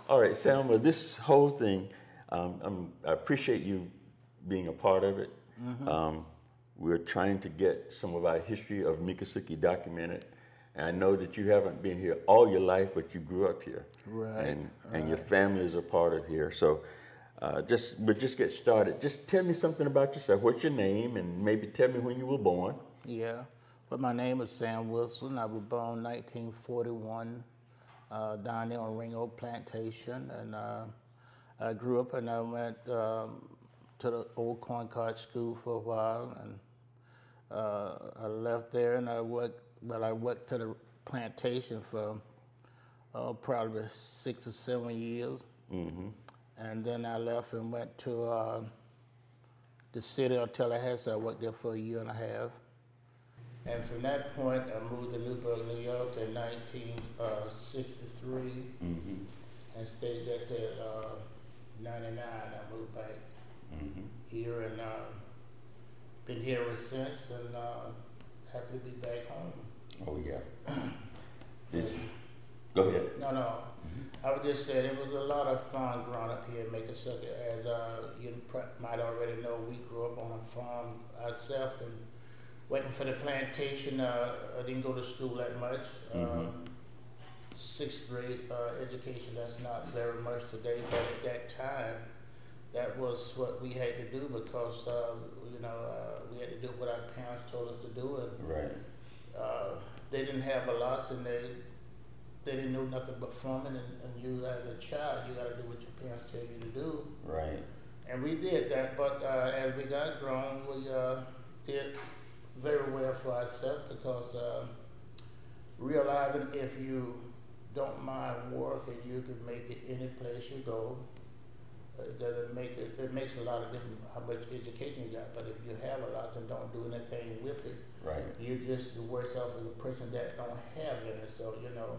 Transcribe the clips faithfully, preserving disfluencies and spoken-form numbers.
All right, Selma, this whole thing, um, I'm, I appreciate you being a part of it. Mm-hmm. Um, we're trying to get some of our history of Miccosukee documented. And I know that you haven't been here all your life, but you grew up here. Right, And, and your right. family is a part of here. So uh, just, we'll just get started. Just tell me something about yourself. What's your name? And maybe tell me when you were born. Yeah. Well, my name is Sam Wilson. I was born nineteen forty-one uh, down there on Ring Oak Plantation, and uh, I grew up and I went um, to the Old Corncart School for a while, and uh, I left there and I worked. Well, I worked to the plantation for uh, probably six or seven years, Mm-hmm. and then I left and went to uh, the city of Tallahassee. I worked there for a year and a half. And from that point, I moved to Newburgh, New York in nineteen sixty-three Mm-hmm. and stayed there till uh, ninety-nine. I moved back Mm-hmm. here and uh, been here ever since, and uh, happy to be back home. Oh, yeah. This, go ahead. No, no. I would just say it was a lot of fun growing up here in Miccosukee. As uh, you might already know, we grew up on a farm ourselves and waiting for the plantation. Uh, I didn't go to school that much. Mm-hmm. Uh, sixth grade uh, education, that's not very much today, but at that time, that was what we had to do because, uh, you know, uh, we had to do what our parents told us to do. And Right. uh, they didn't have a lot, and they they didn't know nothing but farming, and, and you as a child, you got to do what your parents tell you to do. Right. And we did that, but uh, as we got grown, we uh, did very well for ourselves because uh, realizing if you don't mind work and you can make it any place you go, uh, it doesn't make it, it makes a lot of difference how much education you got. But if you have a lot and don't do anything with it, Right. you just worse off as a person that don't have any. So, you know,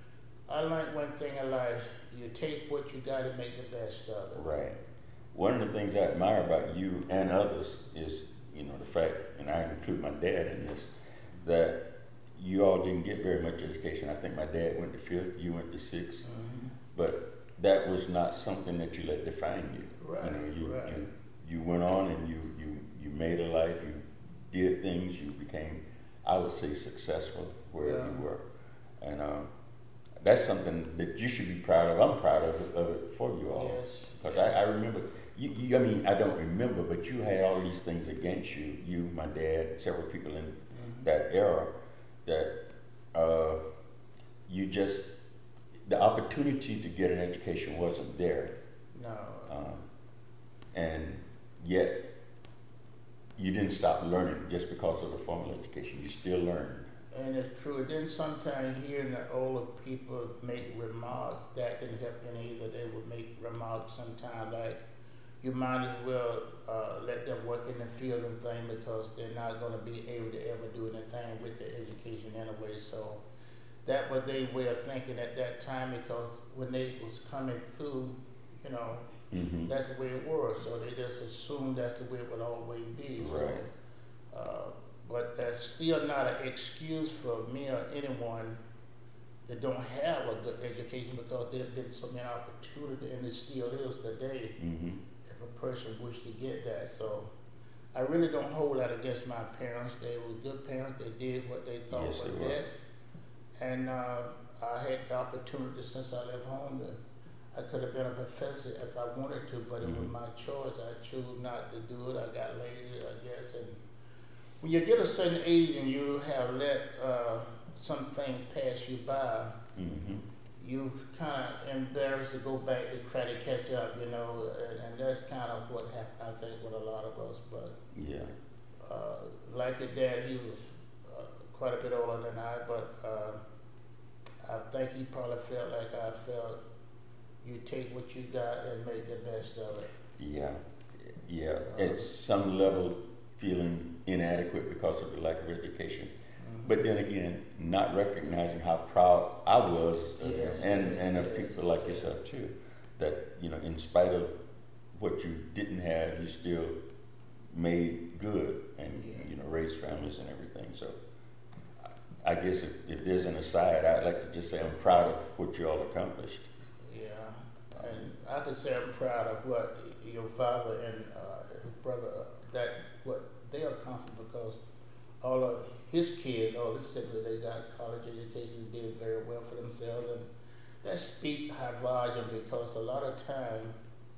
I learned one thing in life, you take what you got and make the best of it. Right. One of the things I admire about you and others is, you know, the fact, and I include my dad in this, that you all didn't get very much education. I think my dad went to fifth, you went to sixth, Mm-hmm. but that was not something that you let define you. Right, You know, you, right. you you went on and you, you, you made a life, you did things, you became, I would say, successful wherever Yeah. you were. And um, that's something that you should be proud of. I'm proud of it, of it for you all. Yes. Because yes. I, I remember, you, you, I mean, I don't remember, but you had all these things against you, you, my dad, several people in Mhm. that era, that uh, you just, the opportunity to get an education wasn't there. No. Uh, and yet, you didn't stop learning just because of the formal education. You still learned. And it's true. Then sometimes hearing the older people make remarks, that didn't help any either. They would make remarks sometimes like, you might as well uh, let them work in the field and thing because they're not going to be able to ever do anything with their education anyway. So that was their way of thinking at that time because when they was coming through, you know, Mm-hmm. that's the way it was. So they just assumed that's the way it would always be. Right. So, uh, but that's still not an excuse for me or anyone that don't have a good education because there's been so many opportunities and it still is today Mm-hmm. if a person wish to get that. So I really don't hold that against my parents. They were good parents. They did what they thought Yes, was they were. best. And uh, I had the opportunity since I left home to I could have been a professor if I wanted to, but it was Mhm. my choice. I chose not to do it. I got lazy, I guess. And when you get a certain age and you have let uh, something pass you by, Mm-hmm. you kind of embarrassed to go back to try to catch up, you know. And, and that's kind of what happened, I think, with a lot of us. But Yeah. uh, like your dad, he was uh, quite a bit older than I, but uh, I think he probably felt like I felt. You take what you got and make the best of it. Yeah. Yeah. At some level, feeling inadequate because of the lack of education. Mm-hmm. But then again, not recognizing how proud I was of Yes, him and, yes, and of yes, people like yes. yourself too. That, you know, in spite of what you didn't have, you still made good and, Yeah. you know, raised families and everything. So I I guess if, if there's an aside, I'd like to just say I'm proud of what you all accomplished. Yeah. can say I'm proud of what your father and uh, his brother, uh, that what they accomplished, because all of his kids, all his siblings, they got college education, did very well for themselves, and that speaks high volume, because a lot of time,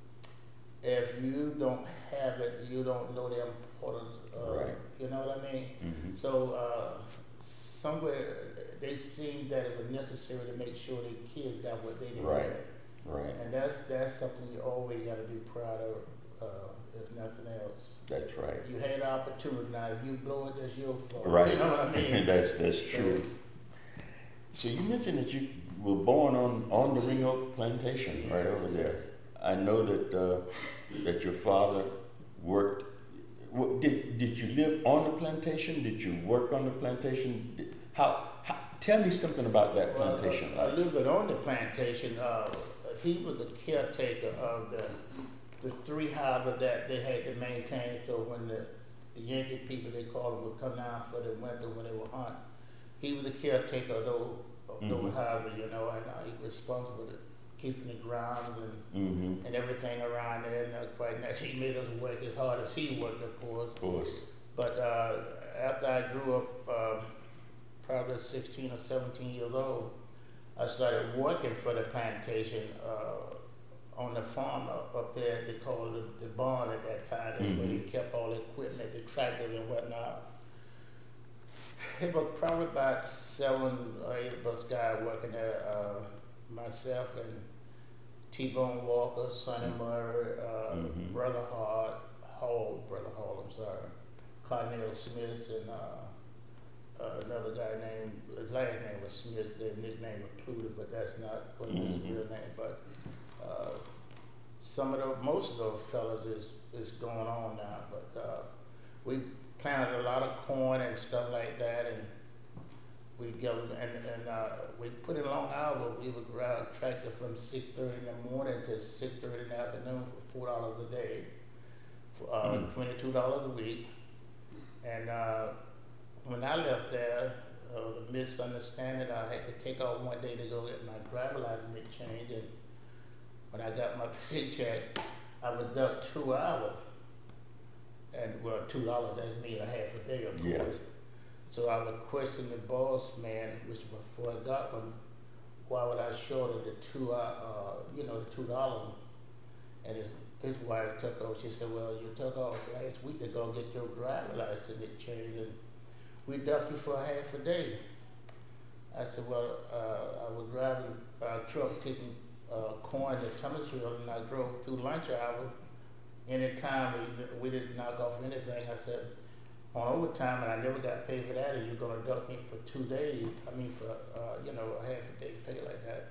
if you don't have it, you don't know the importance. Uh, right. You know what I mean? Mm-hmm. So uh, somewhere they seen that it was necessary to make sure their kids got what they didn't Right. have. Right. And that's that's something you always got to be proud of, uh, if nothing else. That's right. You had the opportunity. Now, if you blow it, that's your fault. Right. You know what I mean? that's that's true. So you mentioned that you were born on, on the Ring Oak Plantation, right over there. I know that uh, that your father worked. w- Did did you live on the plantation? Did you work on the plantation? Did- How, how tell me something about that Well, plantation. uh, I lived on the plantation. Uh, he was a caretaker of the the three houses that they had to maintain. So when the, the Yankee people, they call them, would come down for the winter when they were hunting, he was the caretaker of those, of those Mhm. houses, you know, and uh, he was responsible for keeping the grounds and Mm-hmm. and everything around there. And uh, quite naturally, he made us work as hard as he worked, of course. Of course. But uh, after I grew up, um, probably sixteen or seventeen years old, I started working for the plantation uh, on the farm up, up there. They called it the barn at that time. That's where they Mhm. kept all the equipment, the tractors and whatnot. It was probably about seven or eight of us guys working there. Uh, myself and T-Bone Walker, Sonny Murray, uh, Mhm. Brother Hart, Hall, Brother Hall, I'm sorry, Cornell Smith, and uh, uh, another guy named, his last name was Smith, their nickname was Pluto, but that's not what his Mhm. real name. But uh, some of the, most of those fellas is, is going on now, but uh, we planted a lot of corn and stuff like that, and we gathered, and, and uh, we put in long hours. We would ride a tractor from six thirty in the morning to six thirty in the afternoon for four dollars a day, for uh, Mm. twenty-two dollars a week. And uh, when I left there, uh, the misunderstanding, I had to take off one day to go get my driver license changed, and when I got my paycheck, I would duck two hours. And well, two dollars, that's me a half a day, of Yeah. course. So I would question the boss man, which before I got one, why would I short the two, uh, uh, you know, the two dollars? And his his wife took off. She said, "Well, you took off last week to go get your driver license it changed, and we ducked you for a half a day." I said, "Well, uh, I was driving a truck taking uh, corn to Thomasville, and I drove through lunch hour. Anytime we, we didn't knock off anything, I said, on overtime, and I never got paid for that, and you're gonna duck me for two days, I mean for, uh, you know, a half a day pay like that."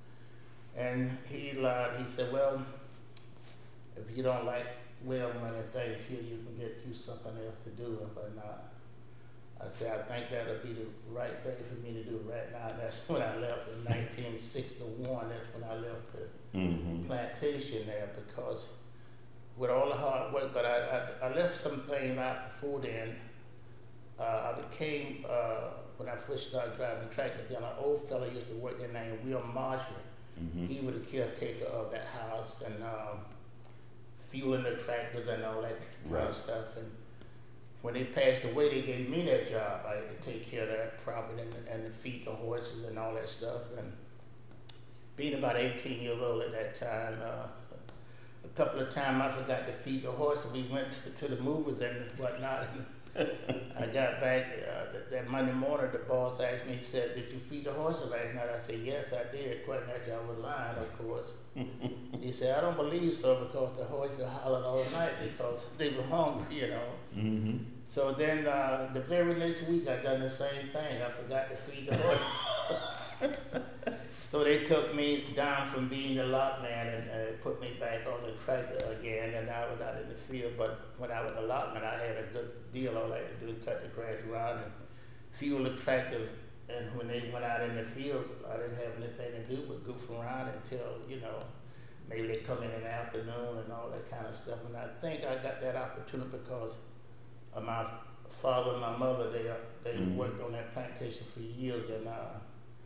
And he lied, he said, "Well, if you don't like well money things here, you can get you something else to do," but not. I said, "I think that'll be the right thing for me to do right now," and that's when I left in nineteen sixty-one, that's when I left the Mm-hmm. plantation there, because with all the hard work, but I, I, I left some things out before then. Uh, I became, uh, when I first started driving tractor, then an old fella used to work there named Will Marshall. Mm-hmm. He was the caretaker of that house and um, fueling the tractors and all that kind Right. of stuff. And when they passed away, they gave me that job. I had to take care of that property and, and feed the horses and all that stuff. And being about eighteen years old at that time, uh, a couple of times I forgot to feed the horses. We went to, to the movies and whatnot. I got back uh, that, that Monday morning. The boss asked me, he said, "Did you feed the horses last night?" I said, "Yes, I did." Quite naturally, I was lying, of course. He said, "I don't believe so, because the horses hollered all night because they were hungry, you know." Mm-hmm. So then uh, the very next week, I done the same thing. I forgot to feed the horses. So they took me down from being the lot man and uh, put me back on the tractor again, and I was out in the field. But when I was a lotman, I had a good deal. All I had to do was cut the grass around and fuel the tractors. And when they went out in the field, I didn't have anything to do but goof around until, you know, maybe they come in in the afternoon and all that kind of stuff. And I think I got that opportunity because of my father and my mother. They they Mhm. worked on that plantation for years, and uh,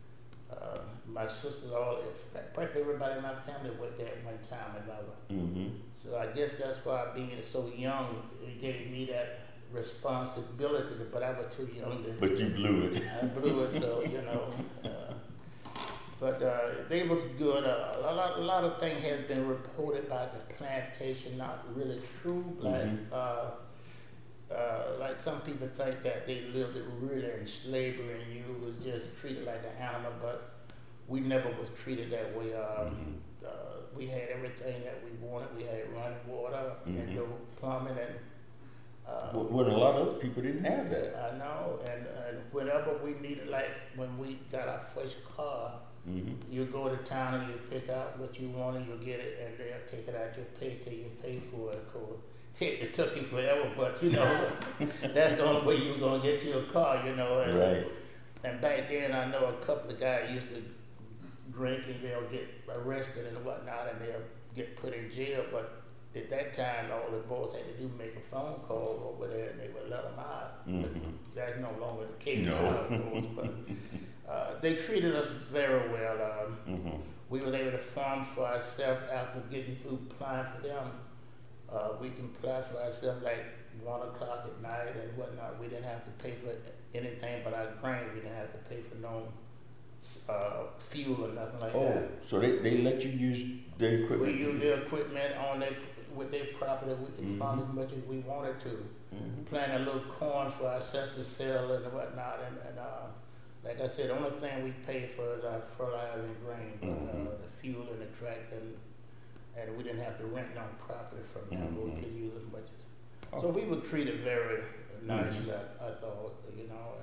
Uh, my sisters, all, in fact, practically everybody in my family worked there at one time or another. Mm-hmm. So I guess that's why being so young, it gave me that responsibility, but I was too young to. But you blew it. I blew it, so, you know. Uh, but uh, they was good. Uh, a, lot, a lot of things has been reported by the plantation, not really true. Like, Mm-hmm. uh, uh, like some people think that they lived it really in slavery and you was just treated like an animal, but we never was treated that way. Um, Mm-hmm. uh, we had everything that we wanted. We had running water Mm-hmm. and no plumbing and. Uh, Well, well, a lot of other people didn't have that. I know, and, and whenever we needed, like when we got our first car, Mm-hmm. you go to town and you pick out what you want and you get it, and they'll take it out your pay till you pay for it. Of course, it, it took you forever, but you know that's the only way you're gonna get you a car, you know. And, Right. and back then, I know a couple of guys used to drink and they'll get arrested and whatnot, and they'll get put in jail, but at that time, all the boys had to do make a phone call over there, and they would let them out. Mm-hmm. That's no longer the case No. now, of course. But uh, they treated us very well. Um, Mm-hmm. we were able to farm for ourselves after getting through applying for them. Uh, we can apply for ourselves like one o'clock at night and whatnot. We didn't have to pay for anything but our grain. We didn't have to pay for no uh, fuel or nothing like Oh, that. so they, they let you use their We equipment? used their equipment on their with their property. We could Mhm. farm as much as we wanted to. Mhm. Plant a little corn for ourselves to sell and whatnot. And, and uh, like I said, the only thing we pay for is our fertilizer and grain, but Mhm. uh, the fuel and the tractor, and, and we didn't have to rent no property from them. We Mhm. could use as much as. Oh. So we were treated very nicely, Mhm. I, I thought, you know.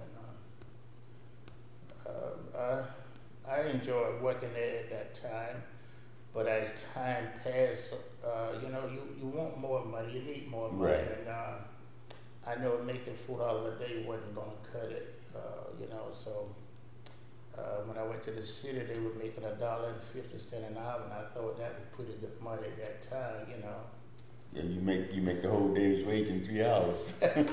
And uh, um, I, I enjoyed working there at that time. But as time passed, uh, you know, you, you want more money, you need more money. Right. And uh, I know making four dollars a day wasn't going to cut it, uh, you know. So uh, when I went to the city, they were making a dollar and fifty cents an hour, and I thought that was pretty good money at that time, you know. Yeah, you make you make the whole day's wage in three hours.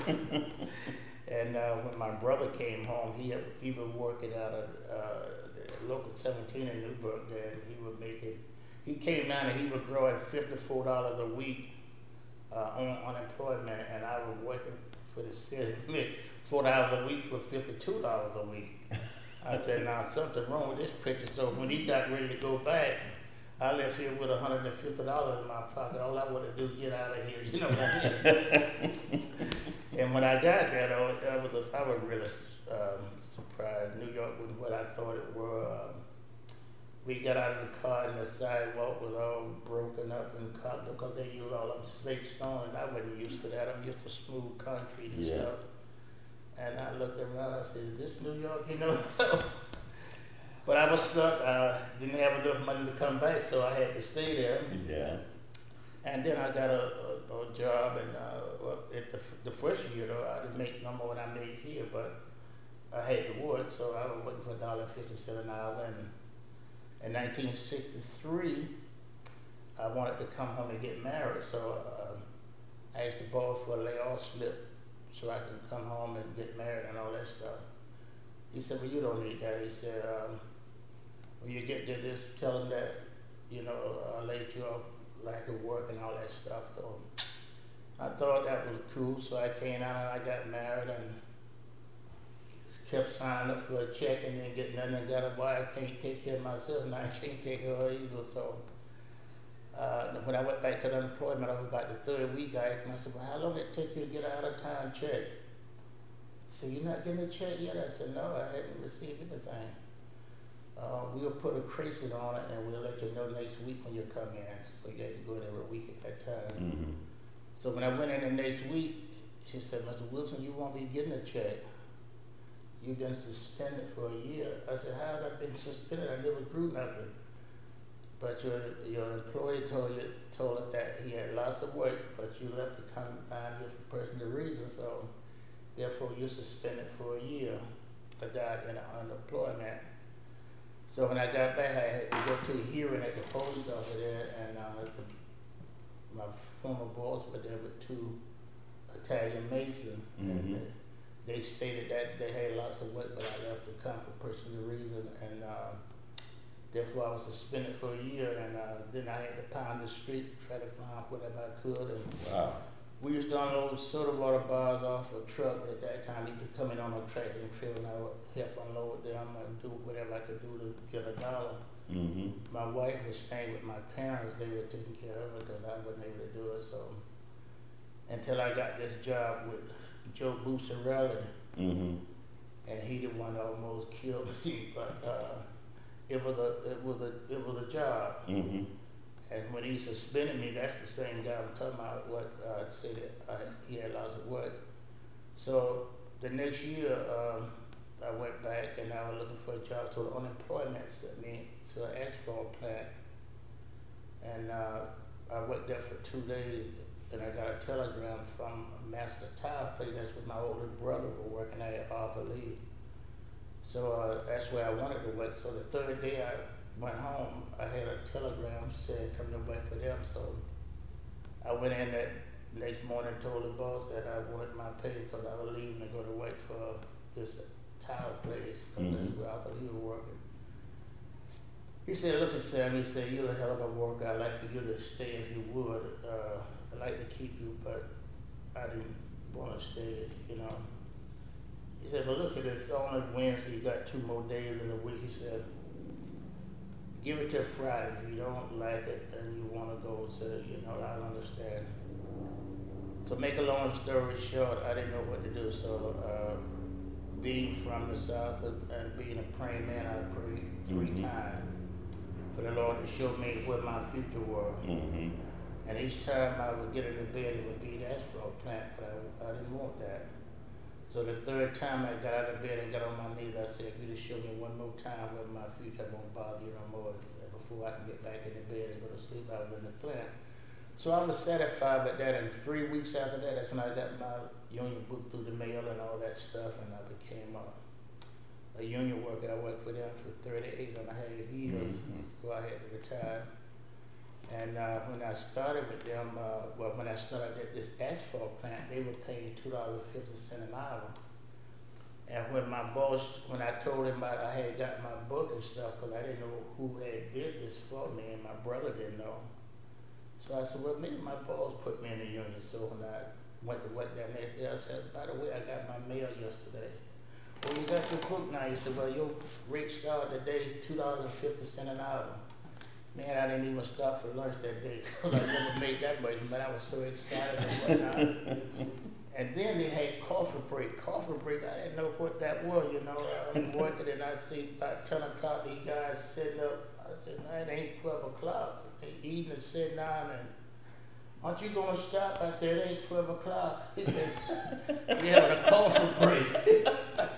And uh, when my brother came home, he had, he was working out of uh, the local seventeen in Newburgh there, and he was making. He came down and he was growing fifty-four dollars a week uh, on unemployment, and I was working for the city, four dollars a week for fifty-two dollars a week. I said, now something wrong with this picture. So when he got ready to go back, I left here with one hundred fifty dollars in my pocket. All I wanted to do was get out of here, you know. And when I got there, though, I was, a, I was really um, surprised. New York wasn't what I thought it was. Um, we got out of the car and the sidewalk was all broken up and covered because they used all them straight stone, and I wasn't used to that. I'm used to smooth concrete and Yeah. stuff. And I looked around, I said, is this New York, you know? So, but I was stuck. I didn't have enough money to come back, so I had to stay there. Yeah. And then I got a, a, a job, and uh, well, at the, the first year, though, I didn't make no more than I made here, but I had to work, so I was working for a dollar fifty cent an hour. And in nineteen sixty-three, I wanted to come home and get married, so uh, I asked the boss for a layoff slip so I can come home and get married and all that stuff. He said, well, you don't need that. He said, um, when you get there, just tell them that, you know, I laid you off, lack of work and all that stuff. So I thought that was cool, so I came out and I got married and kept signing up for a check and then get nothing and got a wife. I can't take care of myself, and I can't take care of her either. So uh, when I went back to the unemployment, I was about the third week. I asked him, I said, well, how long did it take you to get an out-of-town check? He said, you're not getting a check yet? I said, no, I hadn't received anything. Uh, we'll put a creasing on it and we'll let you know next week when you come in. So you had to go in every week at that time. Mm-hmm. So when I went in the next week, she said, Mister Wilson, you won't be getting a check. You've been suspended for a year. I said, how have I been suspended? I never drew nothing. But your your employee told you told us that he had lots of work, but you left to come down here for personal reasons, so therefore you're suspended for a year for that in unemployment. So when I got back, I had to go to a hearing at the post office there, and uh, the, my former boss was there with two Italian Masons. Mm-hmm. And, uh, they stated that they had lots of work, but I left the company for personal reason, and uh, therefore I was suspended for a year, and uh, then I had to pound the street to try to find whatever I could. And Wow. we used to unload soda water bars off a truck at that time. They used to come in on a tractor and trailer, and I would help unload them and do whatever I could do to get a dollar. Mm-hmm. My wife was staying with my parents. They were taking care of her because I wasn't able to do it. So until I got this job with Joe Bucciarelli, Mm-hmm. and he the one that almost killed me. But uh, it was a it was a it was a job. Mm-hmm. And when he suspended me, that's the same guy I'm talking about. What uh, said that I, he had lots of work. So the next year, um, I went back and I was looking for a job. So the unemployment sent me to an asphalt plant, and uh, I worked there for two days. And I got a telegram from a master tile place. That's where my older brother was working at, Arthur Lee. So uh, that's where I wanted to work. So the third day I went home, I had a telegram saying come to work for them. So I went in that next morning and told the boss that I wanted my pay because I was leaving to go to work for this tile place because Mm-hmm. that's where Arthur Lee was working. He said, look at Sam, he said, you're a hell of a worker. I'd like for you to stay if you would. Uh, I'd like to keep you, but I didn't want to stay, you know. He said, but look at this, only Wednesday, you got two more days in the week. He said, give it till Friday. If you don't like it and you want to go, so, you know, I understand. So make a long story short, I didn't know what to do. So uh, being from the South and, and being a praying man, I prayed three Mm-hmm. times for the Lord to show me where my future was. Mm-hmm. And each time I would get in the bed, it would be the asphalt plant, but I, I didn't want that. So the third time I got out of bed and got on my knees, I said, if you just show me one more time where my future, I won't bother you no more. And before I can get back in the bed and go to sleep, I was in the plant. So I was satisfied with that, and three weeks after that, that's when I got my union book through the mail and all that stuff, and I became a, a union worker. I worked for them for thirty-eight and a half years Mm-hmm. before I had to retire. And uh, when I started with them, uh, well, when I started at this asphalt plant, they were paying two dollars and fifty cents an hour. And when my boss, when I told him about I had got my book and stuff, because I didn't know who had did this for me, and my brother didn't know. So I said, well, maybe my boss put me in the union. So when I went to work that next day, I said, by the way, I got my mail yesterday. Well, you got your book now. He said, well, your rate started today, two dollars and fifty cents an hour. Man, I didn't even stop for lunch that day because I never made that much, but I was so excited and whatnot. And then they had coffee break. Coffee break, I didn't know what that was, you know. I'm working and I see about ten o'clock, these guys sitting up. I said, man, it ain't twelve o'clock. They eating and sitting down and, aren't you going to stop? I said, it ain't twelve o'clock. He said, we having a coffee break.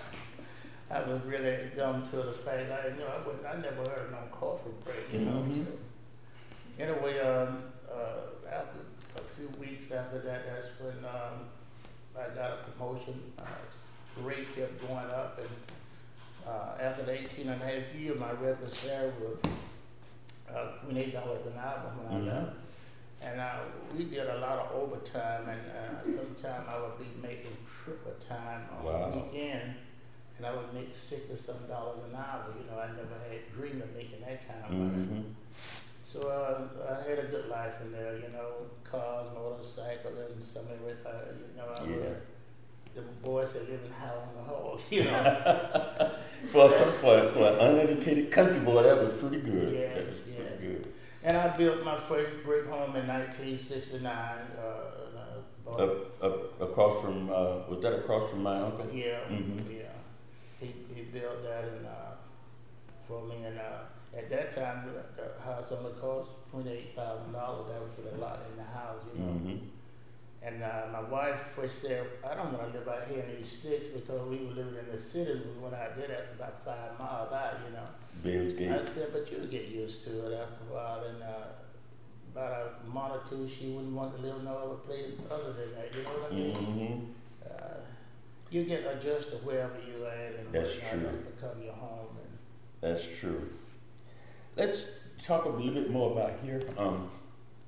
I was really dumb to the fact I you know I wouldn't I never heard of no coffee break, you know. Mm-hmm. So, anyway, um, uh, after a few weeks after that, that's when um, I got a promotion. Uh, rate kept going up, and uh, after the eighteen and a half years, my regular salary was uh, twenty-eight dollars an hour when Mm-hmm. I left. And uh, we did a lot of overtime, and uh, sometimes I would be making triple time on Wow. the weekend. And I would make sixty some dollars an hour. You know, I never had dreamed of making that kind of money. Mm-hmm. So uh, I had a good life in there. You know, cars, motorcycle, and some of it. Uh, you know, I Yeah. was, the boys that living high on the hog. You know. For, for, for an uneducated country boy, that was pretty good. Yes, That was yes. pretty good. And I built my first brick home in nineteen sixty-nine. Uh, and I bought Up, up, across from, uh, was that across from my uncle? Yeah, Mhm. yeah. He he built that and uh, for me, and uh, at that time the, the house only cost twenty eight thousand dollars. That was for the lot in the house, you know. Mm-hmm. And uh, my wife first said, "I don't want to live out here in these sticks because we were living in the city. And we went out there. That's about five miles out, you know." Bills I Gate. said, "But you'll get used to it after a while." And uh, about a month or two, she wouldn't want to live no other place other than that. You know what I mean? Mm-hmm. Uh, you get adjusted wherever you at, and That's whatnot, true. and become your home. And That's true. Let's talk a little bit more about here. Um,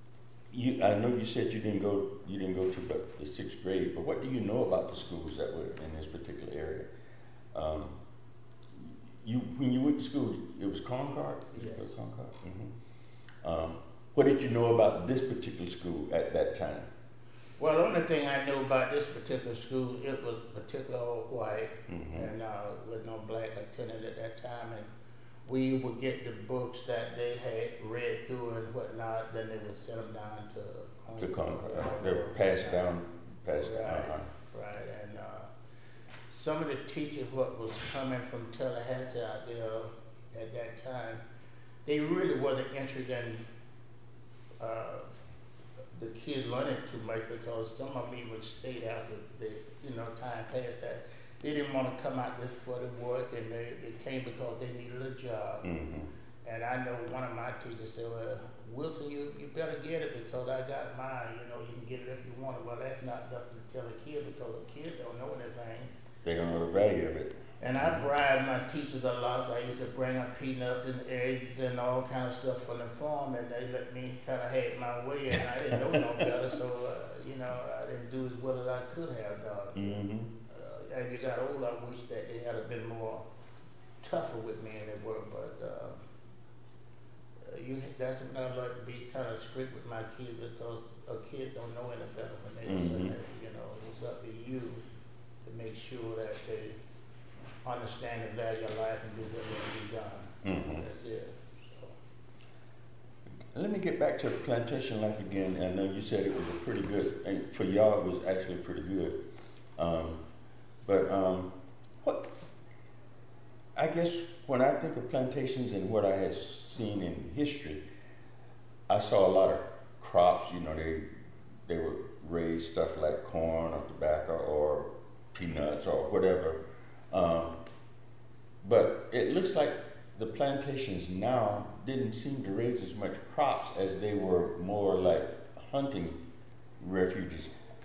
you, I know you said you didn't go, you didn't go to the, the sixth grade, but what do you know about the schools that were in this particular area? Um, you, when you went to school, it was Concord? Yes. It was Concord? Mm-hmm. Um, what did you know about this particular school at that time? Well, the only thing I knew about this particular school, it was particular all white, mm-hmm. and uh, with no black attendant at that time, and we would get the books that they had read through and whatnot, then they would send them down to Concord. To Concord. Uh, they were passed down, passed right, down. Uh-huh. Right, and uh, some of the teachers what was coming from Tallahassee out there at that time, they really wasn't interested in uh, the kids learning too much, because some of them even stayed after the, you know, time passed that. They didn't want to come out this for the work, and they, they came because they needed a job. Mm-hmm. And I know one of my teachers said, well, Wilson, you, you better get it because I got mine. You know, you can get it if you want it. Well, that's not nothing to tell a kid, because a kid don't know anything. They don't know the value of it. And I bribed my teachers a lot, so I used to bring them peanuts and eggs and all kind of stuff from the farm, and they let me kind of have my way, and I didn't know no better, so, uh, you know, I didn't do as well as I could have done. Mm-hmm. uh, as you got older, I wish that they had been more tougher with me than they were, but uh, uh, you, that's when I learned to be kind of strict with my kids, because a kid don't know any better when they mm-hmm. say that, you know, it's up to you to make sure that they understand the value of life and do what needs to be done. Mm-hmm. That's it. So. Let me get back to plantation life again. I know you said it was a pretty good, and for y'all it was actually pretty good. Um, but um, what, I guess when I think of plantations and what I had seen in history, I saw a lot of crops. You know, they they would raise stuff like corn or tobacco or peanuts or whatever. Um, but it looks like the plantations now didn't seem to raise as much crops as they were more like hunting refuges.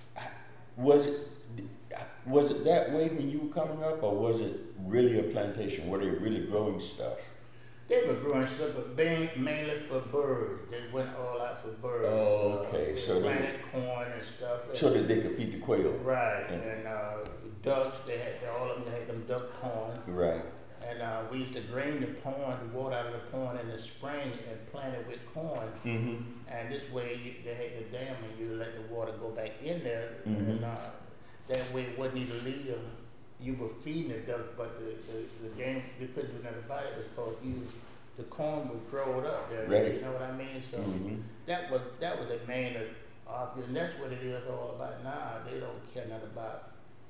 Was it was it that way when you were coming up, or was it really a plantation? Were they really growing stuff? They were growing stuff, but being mainly for birds. They went all out for birds. Oh, okay. Uh, they so planted they, corn and stuff. So that they could feed the quail. Right, and, and uh, ducks. They had all of them. They had them duck pond. Right. And uh, we used to drain the pond, the water out of the pond in the spring, and plant it with corn. Mm-hmm. And this way, you, they had the dam, and you let the water go back in there, mm-hmm. and uh, that way it wasn't even legal. You were feeding the duck, but the, the, the game, you couldn't do nothing about it because you, the corn would grow it up there. Right. You know what I mean? So mm-hmm. that was that was the main obvious, and that's what it is all about now. They don't care nothing about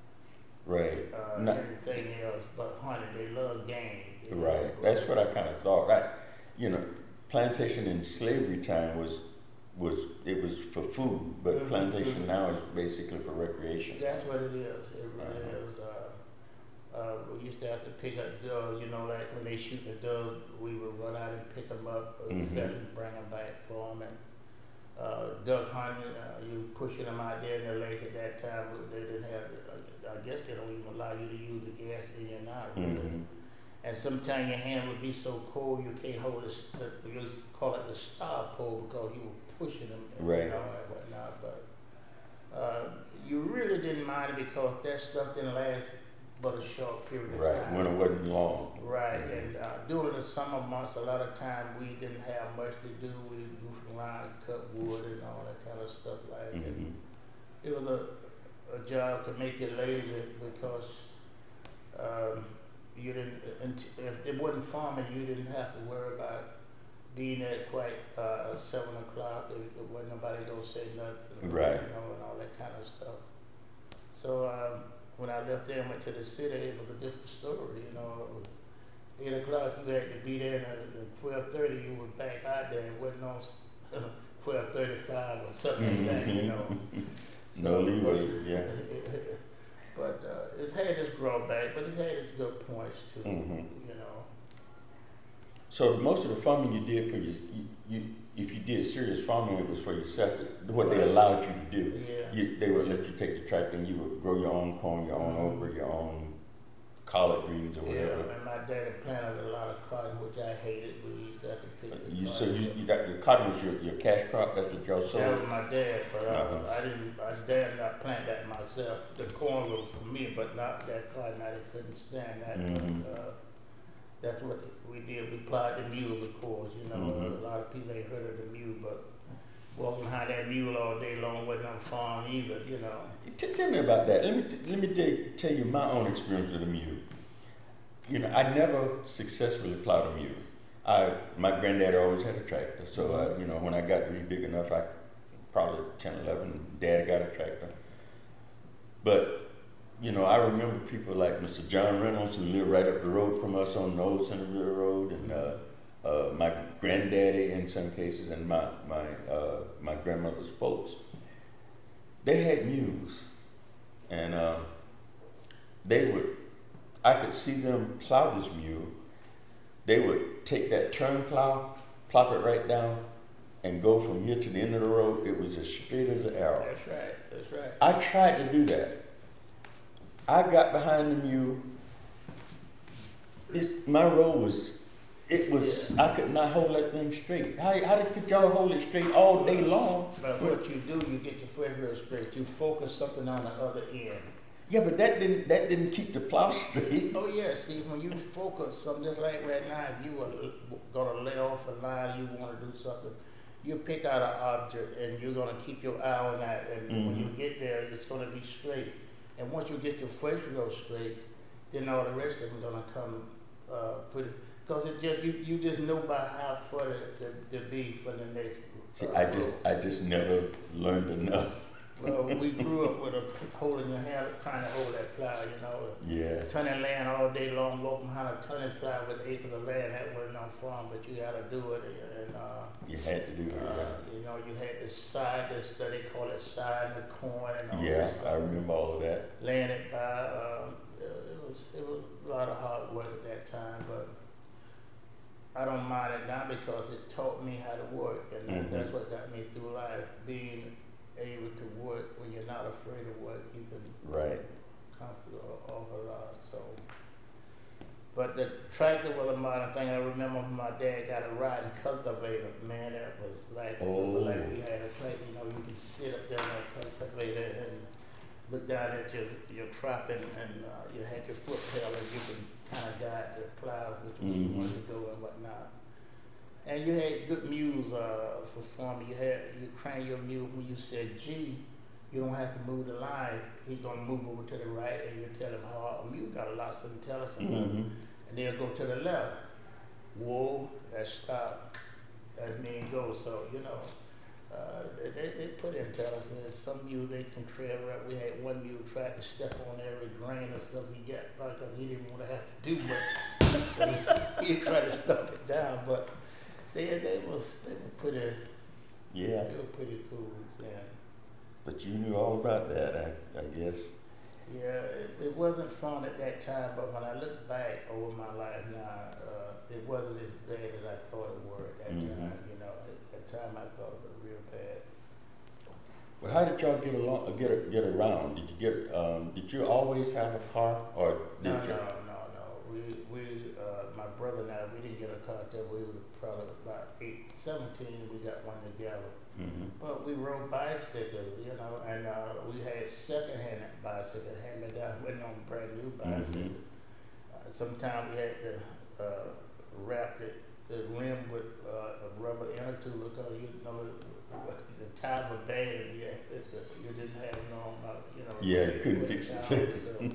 right uh, no. anything else but hunting. They love game. They right. Love that's what I kind of thought. I, you know, plantation in slavery time was was it was for food, but mm-hmm. plantation mm-hmm. now is basically for recreation. That's what it is. It really uh-huh. is. Uh, uh, we used to have to pick up doves, you know, like when they shoot the doves, we would run out and pick them up, mm-hmm. especially bring them back for them. And uh, duck hunting, uh, you pushing them out there in the lake at that time, they didn't have, uh, I guess they don't even allow you to use the gas in your now, really. Mm-hmm. And sometimes your hand would be so cold you can't hold it, we used to call it the star pole because you were pushing them and, right. you know, and whatnot. But uh, you really didn't mind it because that stuff didn't last but a short period of right. time. When it wasn't long. Right, mm-hmm. and uh, during the summer months, a lot of time we didn't have much to do. We goofed around, cut wood and all that kind of stuff like that. Mm-hmm. It was a, a job to make you lazy because um, you didn't, if it wasn't farming, you didn't have to worry about being at quite uh, seven o'clock. There, there wasn't nobody gonna say nothing, right? You know, and all that kind of stuff. So um, when I left there and went to the city, it was a different story. You know, eight o'clock you had to be there, and at twelve thirty you were back out there. It wasn't on twelve thirty-five or something mm-hmm. like that. You know, no so, leeway. But, yeah. But uh, it's had its drawback, but it's had its good points too. Mm-hmm. You know. So most of the farming you did for your, you, you if you did serious farming, it was for yourself. What right. they allowed you to do. Yeah. You, they would let you take the tractor and you would grow your own corn, your own mm-hmm. okra, your own collard greens or whatever. Yeah, and my daddy planted a lot of cotton, which I hated. We used got to pick the You, cotton. so you, you got your cotton was your, your cash crop, that's what y'all That sold? was my dad, but uh, Uh-huh. I didn't, I did not plant that myself. The corn was for me, but not that cotton, I just couldn't stand that. Mhm. But, uh, that's what we did, we plowed the mules, of course, you know, Mhm. a lot of people ain't heard of the mule, but walking behind that mule all day long wasn't on farm either, you know. T- tell me about that. Let me t- let me t- tell you my own experience with a mule. You know, I never successfully plowed a mule. I my granddaddy always had a tractor, so I, you know when I got to be big enough, I probably ten, eleven, Daddy got a tractor. But you know, I remember people like Mister John Reynolds who lived right up the road from us on the old Centerville Road, and uh, uh, my granddaddy in some cases, and my my uh, my grandmother's folks. They had mules, and uh, they would, I could see them plow this mule. They would take that turn plow, plop it right down, and go from here to the end of the road. It was as straight as an arrow. That's right, that's right. I tried to do that. I got behind the mule. It's, my road was, it was, I could not hold that thing straight. How, how did, could y'all hold it straight all day long? But what you do, you get your fresh real straight. You focus something on the other end. Yeah, but that didn't that didn't keep the plow straight. Oh yeah, see, when you focus something just like right now, if you were gonna lay off a line, you want to do something, you pick out an object and you're gonna keep your eye on that, and mm-hmm. when you get there, it's gonna be straight. And once you get your face real straight, then all the rest of them gonna come uh, pretty. Because it just you, you just know by how far to, to, to be for the next. See, uh, I just I just never learned enough. Well, we grew up with a holding your hand, trying to hold that plow, you know. Yeah. Turning land all day long, walking behind a turning plow with acres of land. That wasn't on farm, but you had to do it. And uh, you had to do it. uh, Yeah. You know, you had to side this, they call it side the corn and all Yeah, this. I remember all of that. Laying it by. Um, it, it was it was a lot of hard work at that time, but I don't mind it now because it taught me how to work, and mm-hmm. that's what got me through life. Being able to work when you're not afraid of work, you can right. comfortable off a lot. So, but the tractor was a modern thing. I remember when my dad got a riding cultivator. Man, that was like oh. like we had a tractor. You know, you can sit up there in that cultivator and look down at your your crop, and, and uh, you had your foot pedal, and you can kind of guide the plow which way mm-hmm. you want to go and whatnot. And you had good mules uh, for farming. You had you train your mule when you said G, you don't have to move the line. He's gonna move over to the right, and you tell him how a mule got a lot of intelligence, mm-hmm. and they'll go to the left. Whoa, that stop. That mean go. So you know, uh, they they put intelligence. Some mules they can trail right. We had one mule tried to step on every grain or stuff he got because he didn't want to have to do much. he, he tried to stomp it down, but. They they was they were pretty yeah they were pretty cool then. But you knew all about that, I, I guess. Yeah, it, it wasn't fun at that time, but when I look back over my life now, uh, it wasn't as bad as I thought it were at that mm-hmm. time. You know, at that time I thought it was real bad. Well, how did y'all get along? Get get around? Did you get? Um, did you always have a car, or did no, you? No, no, no. We we uh, my brother and I we didn't get a car until we were probably about eight, seventeen. We got one together. Mm-hmm. But we rode bicycles, you know, and uh, we had second-hand bicycles, hand me down, wasn't on brand new bicycles. Mm-hmm. Uh, sometimes we had to uh, wrap the, the rim with uh, a rubber inner tube because you know the tire was bad and you, you didn't have no, you know. Yeah, you couldn't fix it. So,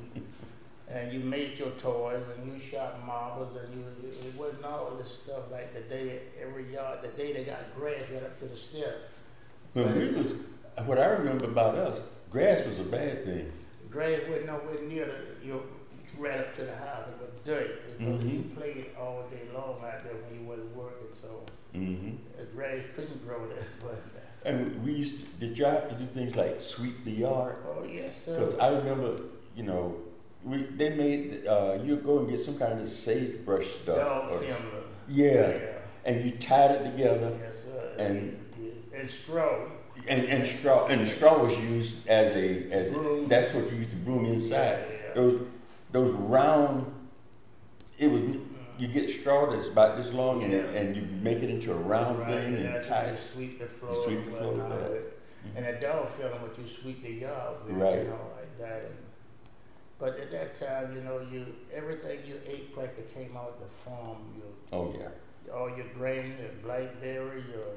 and you made your toys and you shot marbles and you, you it wasn't all this stuff like the day every yard the day they got grass right up to the step. When we was, what I remember about us, grass was a bad thing. Grass wasn't nowhere near the your right up to the house. It was dirt because mm-hmm. you played all day long out there when you wasn't working. So mm-hmm. the grass couldn't grow there. But and we used to, did y'all have to do things like sweep the yard? Oh yes, sir. Because I remember, you know. We they made uh, you go and get some kind of sagebrush stuff. Dog or, timber. Yeah. yeah. And you tied it together. Yes, sir. And and, and straw. And and straw and the straw was used as a as a, that's what you used to broom inside. Yeah, yeah. Those those round. It was you get straw that's about this long, and, Yeah. it, and you make it into a round Right, thing and and that's tie when you it. sweep the floor. sweep and the floor with whatnot that. with. And that dog feeling what you sweep the yard with, Right. you know, like that. And, but at that time, you know, you everything you ate practically came out the farm. You, Oh yeah. all your grain, your blackberry, your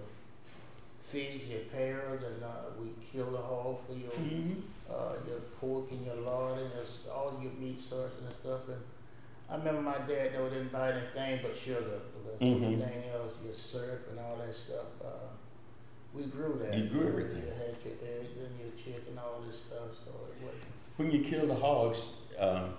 figs, your pears, and uh, we kill the hog for your Mm-hmm. uh, your pork and your lard and your, all your meat sources and stuff. And I remember my dad though didn't buy anything but sugar because Mhm. everything else, your syrup and all that stuff. Uh, we grew that. You grew everything. You had your eggs and your chicken, all this stuff. So it wasn't. When you kill the hogs, um,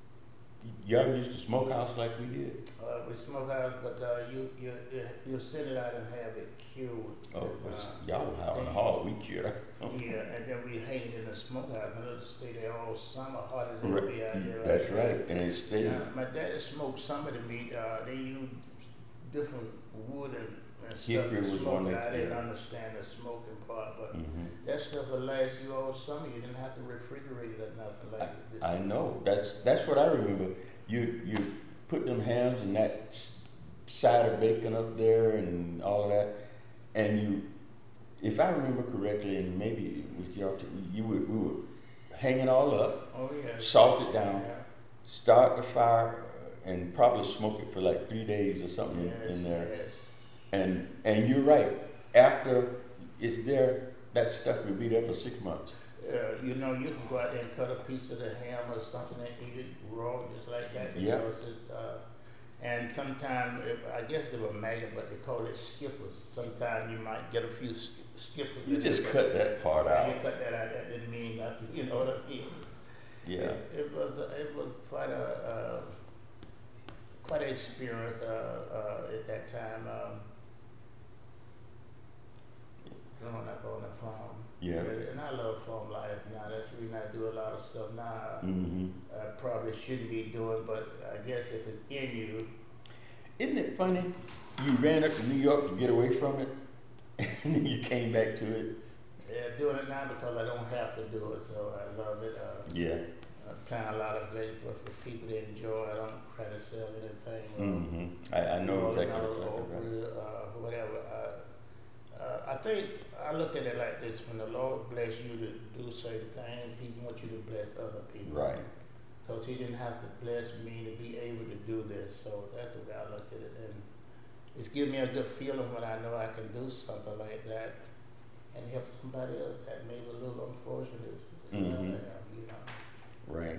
y'all used to smokehouse like we did. Uh, we smokehouse, but uh, you you you you send it out and have it cured. Oh, And, it was, uh, y'all were having a then- hog, we cured. Yeah, and then we hang it in the smokehouse and it'll stay there all summer, hot as it Right. be out there. That's like that. right, and it stayed. Yeah, my daddy smoked some of the meat. Uh, they used different wood and, and stuff Hickory to was smoke one it. that- I didn't yeah. understand the smoking part, but Mhm. that stuff would last you all summer. You didn't have to refrigerate it or nothing like that. I know. That's that's what I remember. You you put them hams and that s- side of bacon up there and all of that, and you, if I remember correctly, and maybe with y'all, too, you would we would hang it all up, Oh yeah. salt it down, Yeah. start the fire, uh, and probably smoke it for like three days or something Yes, in there. yes. And and you're right. After it's there, that stuff will be there for six months. Uh, you know, you can go out there and cut a piece of the ham or something and eat it raw, just like that. Yeah. Because it, uh, and sometimes, I guess they were maggot, but they call it skippers. Sometimes you might get a few sk- skippers. You in just it. cut that part Yeah, you out. cut that out. That didn't mean nothing. You know what I mean? Yeah. It, it was a, it was quite a uh, quite an experience uh, uh, at that time. Um, growing up on the farm. Yeah. And I love farm life now. That's the reason I do a lot of stuff now. Mm-hmm. I probably shouldn't be doing, but I guess if it's in you, Isn't it funny? You ran up to New York to get away from it, and then you came back to it. yeah, doing it now because I don't have to do it, so I love it. Uh, Yeah. I plant a lot of vegetables for people to enjoy. I don't try to sell anything. or, Mm-hmm. I, I know or, exactly or, what or, you're talking about. uh, whatever. Uh, uh, I think I look at it like this: when the Lord bless you to do certain things, He wants you to bless other people. Right. Because He didn't have to bless me to be able to do this. So that's the way I look at it. And it's given me a good feeling when I know I can do something like that and help somebody else that may be a little unfortunate. Mhm. You know, you know. Right.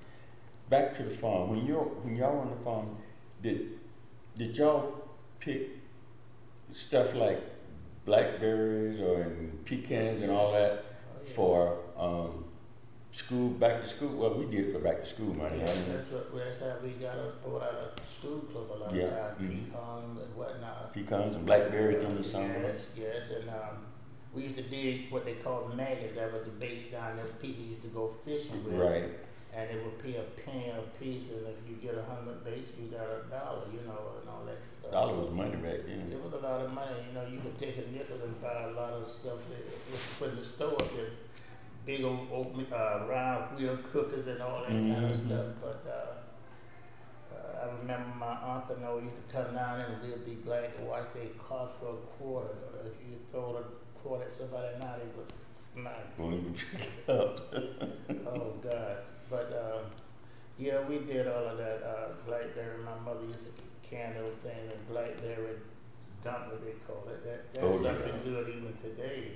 Back to the farm. When you're when y'all on the farm, did did y'all pick stuff like blackberries or and pecans and all that Oh, yeah. for um, school back to school? Well, we did it for back to school money. Yeah, I mean, that's what that's how we got us brought out of school club a lot Yeah, of times, mhm. pecans and whatnot. pecans and blackberries during the summer. Yes, yes, and um, we used to dig what they called maggots. That was the base down there. People used to go fishing with, Right. and they would pay a penny a piece. And if you get a hundred base, you got a dollar, you know, and all that stuff. Dollar was money back then. It was a lot of money. You know, you could take a nickel and buy a lot of stuff that was put in the store. The big old, old uh, round wheel cookers and all that kind of Mhm. stuff. But uh, uh, I remember my uncle and all used to come down and we'd be glad to watch they cost for a quarter. If you throw a quarter at somebody now, they was not. Won't even pick it up. Oh God! But uh, yeah, we did all of that. Uh, blackberry. My mother used to can those things and blackberry dumpling they call it. That, that's Oh, yeah. something good even today.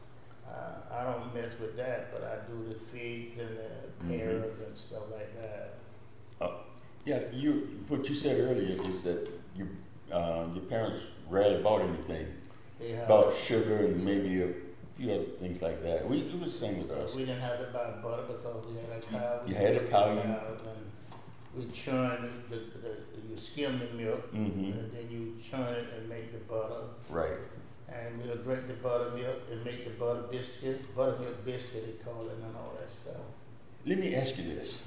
Uh, I don't mess with that, but I do the figs and the Mhm. pears and stuff like that. Yeah, you. What you said earlier is that you, uh, your parents rarely bought anything. They have, Bought sugar and maybe a few other things like that. We it was the same with us. we didn't have to buy butter because we had a cow. We You had a milked cow, the you- cows, and we churn the, the, you skim the milk, Mm-hmm. and then you churn it and make the butter. Right. And we'll drink the buttermilk and make the butter biscuit, buttermilk biscuit they call it, and all that stuff. Let me ask you this.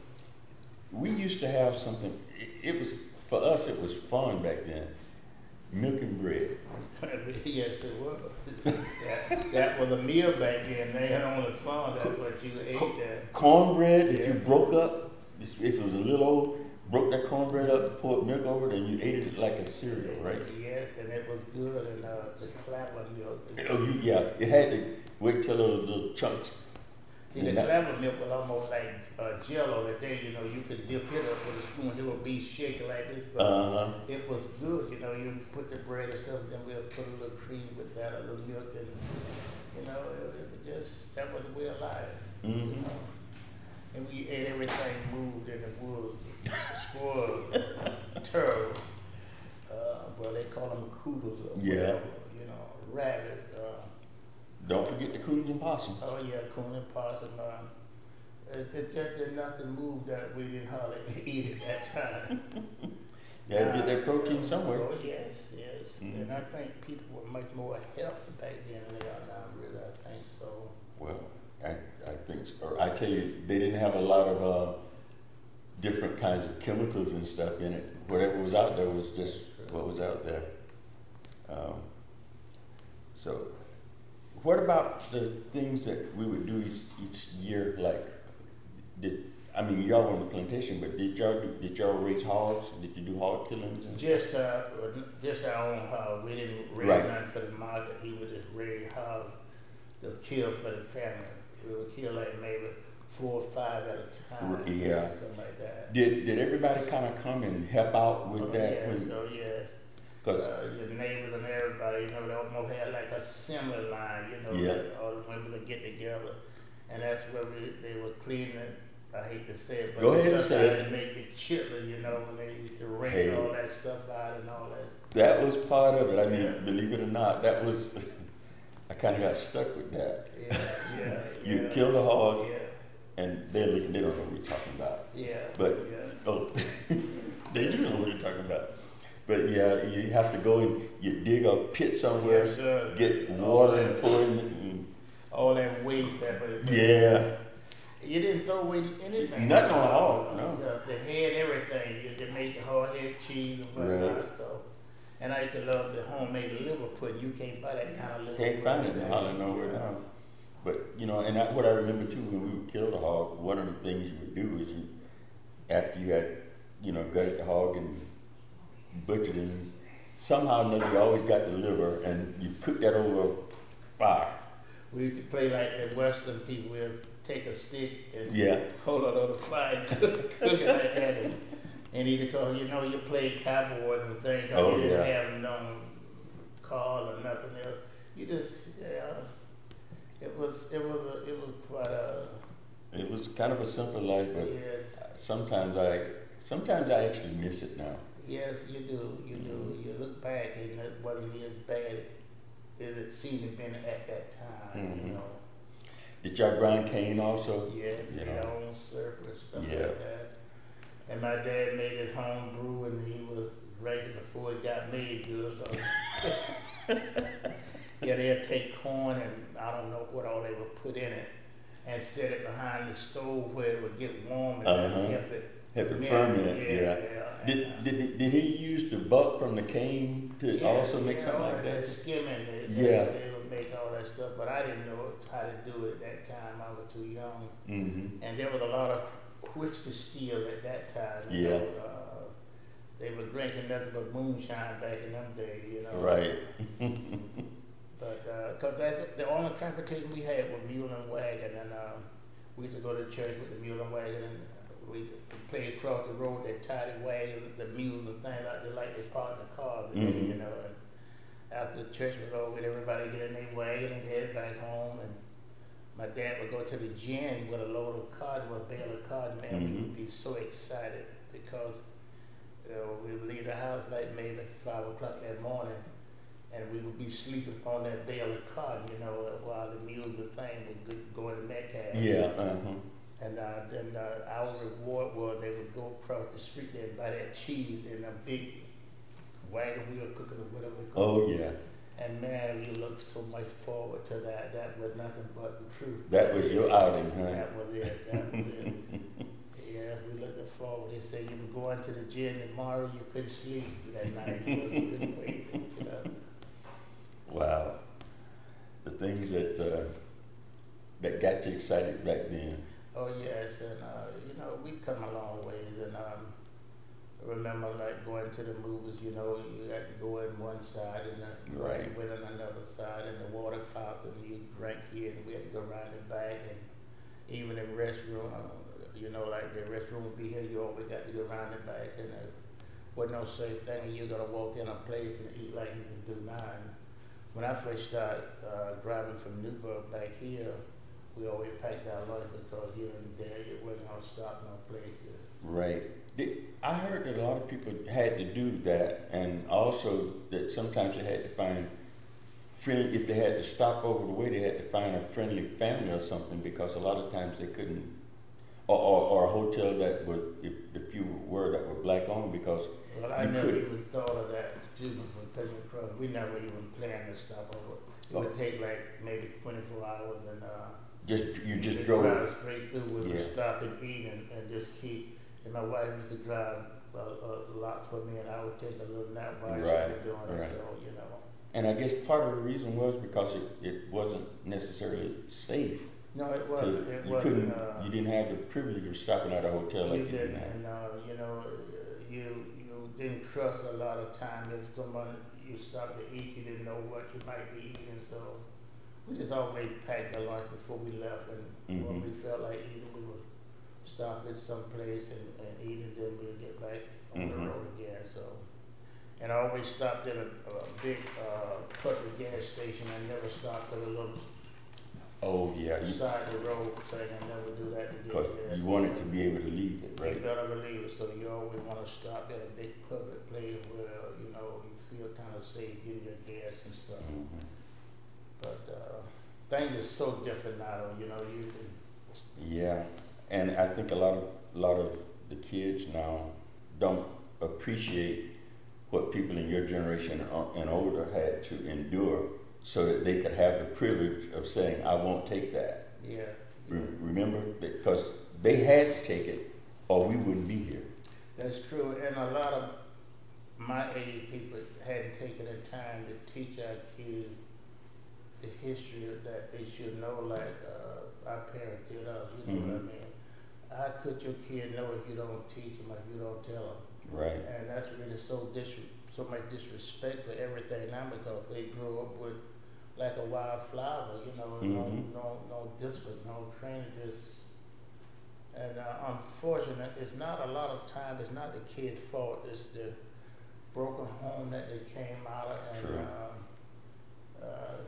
We used to have something. It, it was for us. It was fun back then. Milk and bread. Yes, it was. that, that was a meal back then. They had on the farm. That's what you ate there. Cornbread that you Yeah. broke up. If it was a little old broke that cornbread up, poured milk over it, and you ate it like a cereal, right? Yes, and it was good, and uh, the clabber milk. Oh, you, yeah, you had to wait till those little chunks. See, the And that- clabber milk was almost like uh, Jello. That day, you know, you could dip it up with a spoon. It would be shaking like this, but Uh-huh. it was good. You know, you put the bread and stuff, then we'll put a little cream with that, a little milk, and you know, it, it was just that was the way of life. You Mm-hmm. know? And we ate everything moved in the woods, squirrel, turtle, uh, well, they call them cooters or Yeah. whatever, you know, rabbits. Uh, Don't forget the coons and possums. oh yeah, coon and possum. Uh, it, it just did nothing move that we didn't hardly eat at that time. You had to get that Uh, protein somewhere. Oh yes, yes. Mhm. And I think people were much more healthy back then than they are now. Really, I think so. Well, I, I think, so. Or I tell you, they didn't have a lot of uh, different kinds of chemicals and stuff in it. Whatever was out there was just what was out there. Um, so, what about the things that we would do each, each year? Like, did I mean y'all were on the plantation, but did y'all do, did y'all raise hogs? Did you do hog killings? And Just uh, just our own hog. We didn't raise Right. nothing for the market. He would just raise hog to kill for the family. We would kill like maybe four or five at a time. Yeah. Something like that. Did did everybody kind of come and help out with Oh, that? yes, When- oh yes. 'cause- Uh, your neighbors and everybody, you know, they almost had like a assembly line, you know, Yeah. that all the women would get together, and that's where we, they were cleaning it. I hate to say it, but Go they ahead and just say had it. to make it chitlin, you know, when they used to wring Hey. all that stuff out and all that. That was part of it. I mean, Yeah. believe it or not, that was. I kind of got stuck with that. Yeah, yeah. You yeah. kill the hog, Yeah, and they're looking. They don't know what you're talking about. yeah. But- yeah. Oh, they do know what you're talking about. But yeah, you have to go and you dig a pit somewhere, Yes, sir. get All water that- and pour in it. And, All that waste that was. yeah, You didn't throw away anything. Nothing on the hog, no. The, the head, everything. You just made the hog head, cheese, and whatnot. Right. So, and I used to love the homemade liver pudding. You can't buy that kind of liver pudding. can't find it in today. hardly nowhere now. But you know, and I, what I remember too, when we would kill the hog, one of the things you would do is you, after you had, you know, gutted the hog and butchered it, somehow or another you always got the liver and you cook that over fire. We used to play like the Western people. We'd take a stick and Yeah. hold it on the fire and cook, cook it like that. And, and either cause you know you played cowboys and things. 'Cause Oh, you didn't yeah. have no call or nothing else. You just yeah. It was it was a, it was quite a It was kind of a simple life, but yes. sometimes I sometimes I actually miss it now. Yes, you do. You do. You look back and it wasn't as bad as it seemed to have been at that time. Mhm. You know. Did y'all grind cane also? Yeah, You made know. our own syrup and stuff Yeah. like that. And my dad made his home brew and he was drinking before it got made good. So. Yeah, they'd take corn and I don't know what all they would put in it and set it behind the stove where it would get warm and Uh-huh. then help it. Help it Yeah, ferment, yeah, yeah. yeah. Did, And, uh, did did he use the buck from the cane to yeah, also make yeah, something all like that that? skimming, they, Yeah. they, they would make all that stuff, but I didn't know how to do it at that time. I was too young. Mm-hmm. And there was a lot of whiskey still at that time. You Yeah. know, uh, they were drinking nothing but moonshine back in them days, you know. Right. But, uh 'cause that's the only transportation we had was mule and wagon. And um, we used to go to church with the mule and wagon. And we played across the road, they tied the wagon, the mules and things like that, like they parked the cars today, Mhm. you know. And after the church was over, everybody get in their wagon and head back home. And my dad would go to the gin with a load of cotton, with a bale of cotton, man. We Mhm. would be so excited because you know, we would leave the house like maybe five o'clock that morning, and we would be sleeping on that bale of cotton, you know, while the mules and thing would go- go in the Metcalf. Yeah. Uh-huh. And uh, then uh, our reward was they would go across the street there and buy that cheese in a big wagon wheel cooker or whatever they call it. Oh yeah. And man, we looked so much forward to that. That was nothing but the truth. That was your outing, huh? That was it. That was it. Yeah, we looked forward. They said you were going to the gym tomorrow. You couldn't sleep that night. You couldn't wait. You know? Wow. The things that uh, that got you excited back then. Oh yes, and uh, you know we come a long ways, and um, I remember like going to the movies, you know, you had to go in one side and then Right. you went on another side, and the water fountain, you drank here, and we had to go around it back, and even the restroom, uh, you know, like the restroom would be here, you always got to go around it back, and there wasn't no such thing, you're gonna walk in a place and eat like you can do now. And when I first started uh, driving from Newburgh back here, we always packed our lunch because here and there, you wasn't gonna stop no place to. Right. Did- I heard that a lot of people had to do that, and also that sometimes they had to find friendly, if they had to stop over the way, they had to find a friendly family or something, because a lot of times they couldn't, or, or, or a hotel that was, if the few were that were black owned, because Well, I you never could- even thought of that, excuse me for cutting you across, we never even planned to stop over. It would Oh. take like maybe twenty-four hours, and, uh, just, you just we drove. drive straight through, we would Yeah. stop and eat and, and just keep, and my wife used to drive a, a lot for me, and I would take a little nap while she Right, was doing right. it, so, you know. And I guess part of the reason was because it, it wasn't necessarily safe. No, it to- wasn't, it you wasn't, couldn't, uh. you didn't have the privilege of stopping at a hotel like You you do didn't, now. and, uh, you know, you, you didn't trust a lot of time if someone, you stopped to eat, you didn't know what you might be eating, so we just always packed our lunch before we left, and when Mhm. we felt like eating, we would stop at some place and, and eat, and then we'd get back on the Mhm. road again, so. And I always stopped at a, a big, uh, public gas station, I never stopped at a little Oh, yeah, you, side of the road thing, I never do that to get cause gas. you wanted to be able to leave it, You right? better believe it, so you always wanna stop at a big public place where, you know, you feel kinda safe getting your gas and stuff. Mhm. But, uh, things are so different now, you know, you can, Yeah, and I think a lot of, a lot of the kids now don't appreciate what people in your generation or- and older had to endure so that they could have the privilege of saying, I won't take that. yeah. Re- Remember, because they had to take it or we wouldn't be here. That's true, and a lot of my age people hadn't taken the time to teach our kids the history of that they should know, like, uh, our parents did us, you know what I Mhm. mean? How could your kid know if you don't teach them, if you don't tell them? Right. And that's really so dis, so much disrespect for everything now, because they grew up with like a wildflower, you know, Mhm. no, no, no discipline, no training, just. And uh, unfortunate, it's not a lot of time, it's not the kid's fault, it's the broken home that they came out of, and, True. uh,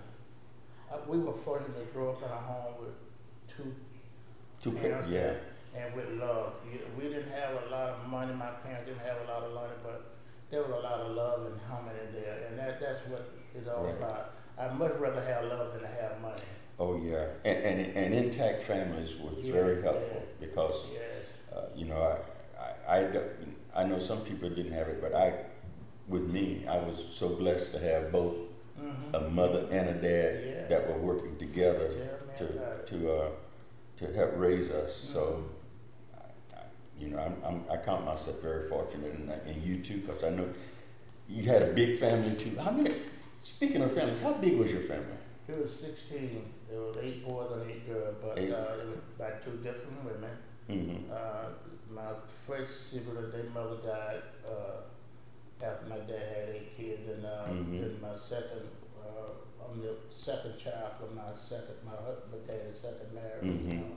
uh, I- we were fortunate to grow up in a home with two Two, pa- parents yeah, that- and with love. You- We didn't have a lot of money, my parents didn't have a lot of money, but there was a lot of love and harmony there, and that, that's what it's all Right. about. I'd much rather have love than to have money. oh yeah, and, and, and intact families was Yeah, very helpful yeah. because Yes, Uh, you know, I, I, I, don't- I know some people didn't have it, but I, with me, I was so blessed to have both mhm. a mother and a dad Yeah. that were working together Tell me to, about it. to, uh, to help raise us. So, Mhm. I, I, you know, I'm, I'm, I count myself very fortunate, and, I- and you too, because I know you had a big family too. How many? Speaking of families, how big was your family? It was sixteen, there was eight boys and eight girls, but, uh, Eight. it was by two different women. Mm-hmm. Uh, my first sibling, their mother died, uh, after my dad had eight kids, and, uh, Mhm. then my second, uh, I'm the second child from my second, my husband, dad's second marriage, Mhm. you know.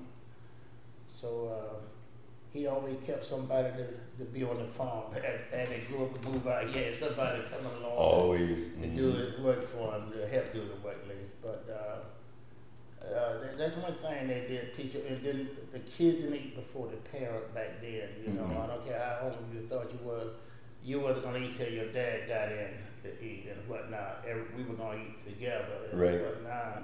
So, uh, he always kept somebody to, to be on the farm, as, as they grew up and move out, he had somebody coming along Always. to do his work for him, to help do the work, at least, but, uh, uh, that, that's one thing they did teach you, and then the kids didn't eat before the parent back then, you know, Mhm. I don't care how hungry you thought you were, you wasn't gonna eat till your dad got in to eat and whatnot, Every, we were gonna eat together and Right. whatnot.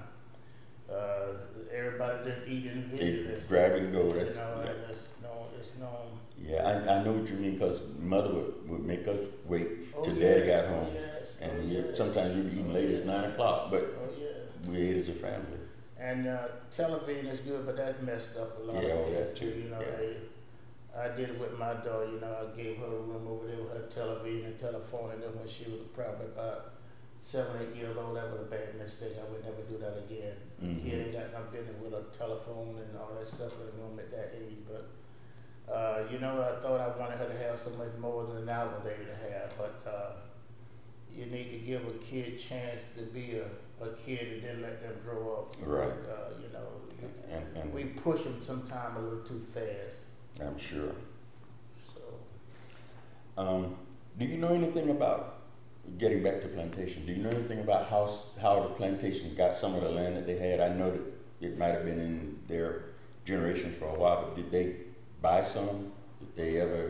Uh, everybody just eat individually. They grab and go, You that's- know, yeah. and there's no, there's no. Yeah, I, I know what you mean, because mother would, would make us wait Oh, till yes, dad got oh, home. yes, oh, And you, yes. sometimes we'd be eating late as nine o'clock, but Oh, yeah. we ate as a family. And uh, television is good, but that messed up a lot Yeah, of oh, kids that too. too, You know, yeah. they, I did it with my daughter. You know, I gave her a room over there with her television and telephone, and then when she was probably about seven, eight years old, that was a bad mistake. I would never do that again. Mhm. Kid ain't got no business with a telephone and all that stuff in the room at that age. But Uh, you know, I thought I wanted her to have so much more than I was able to have, but uh, you need to give a kid a chance to be a, a kid and then let them grow up. Right. Uh, you know, And, and we push them sometimes a little too fast. I'm sure. So, Um, do you know anything about, getting back to plantation, do you know anything about how, how the plantation got some of the land that they had? I know that it might have been in their generations for a while, but did they buy some? Did they ever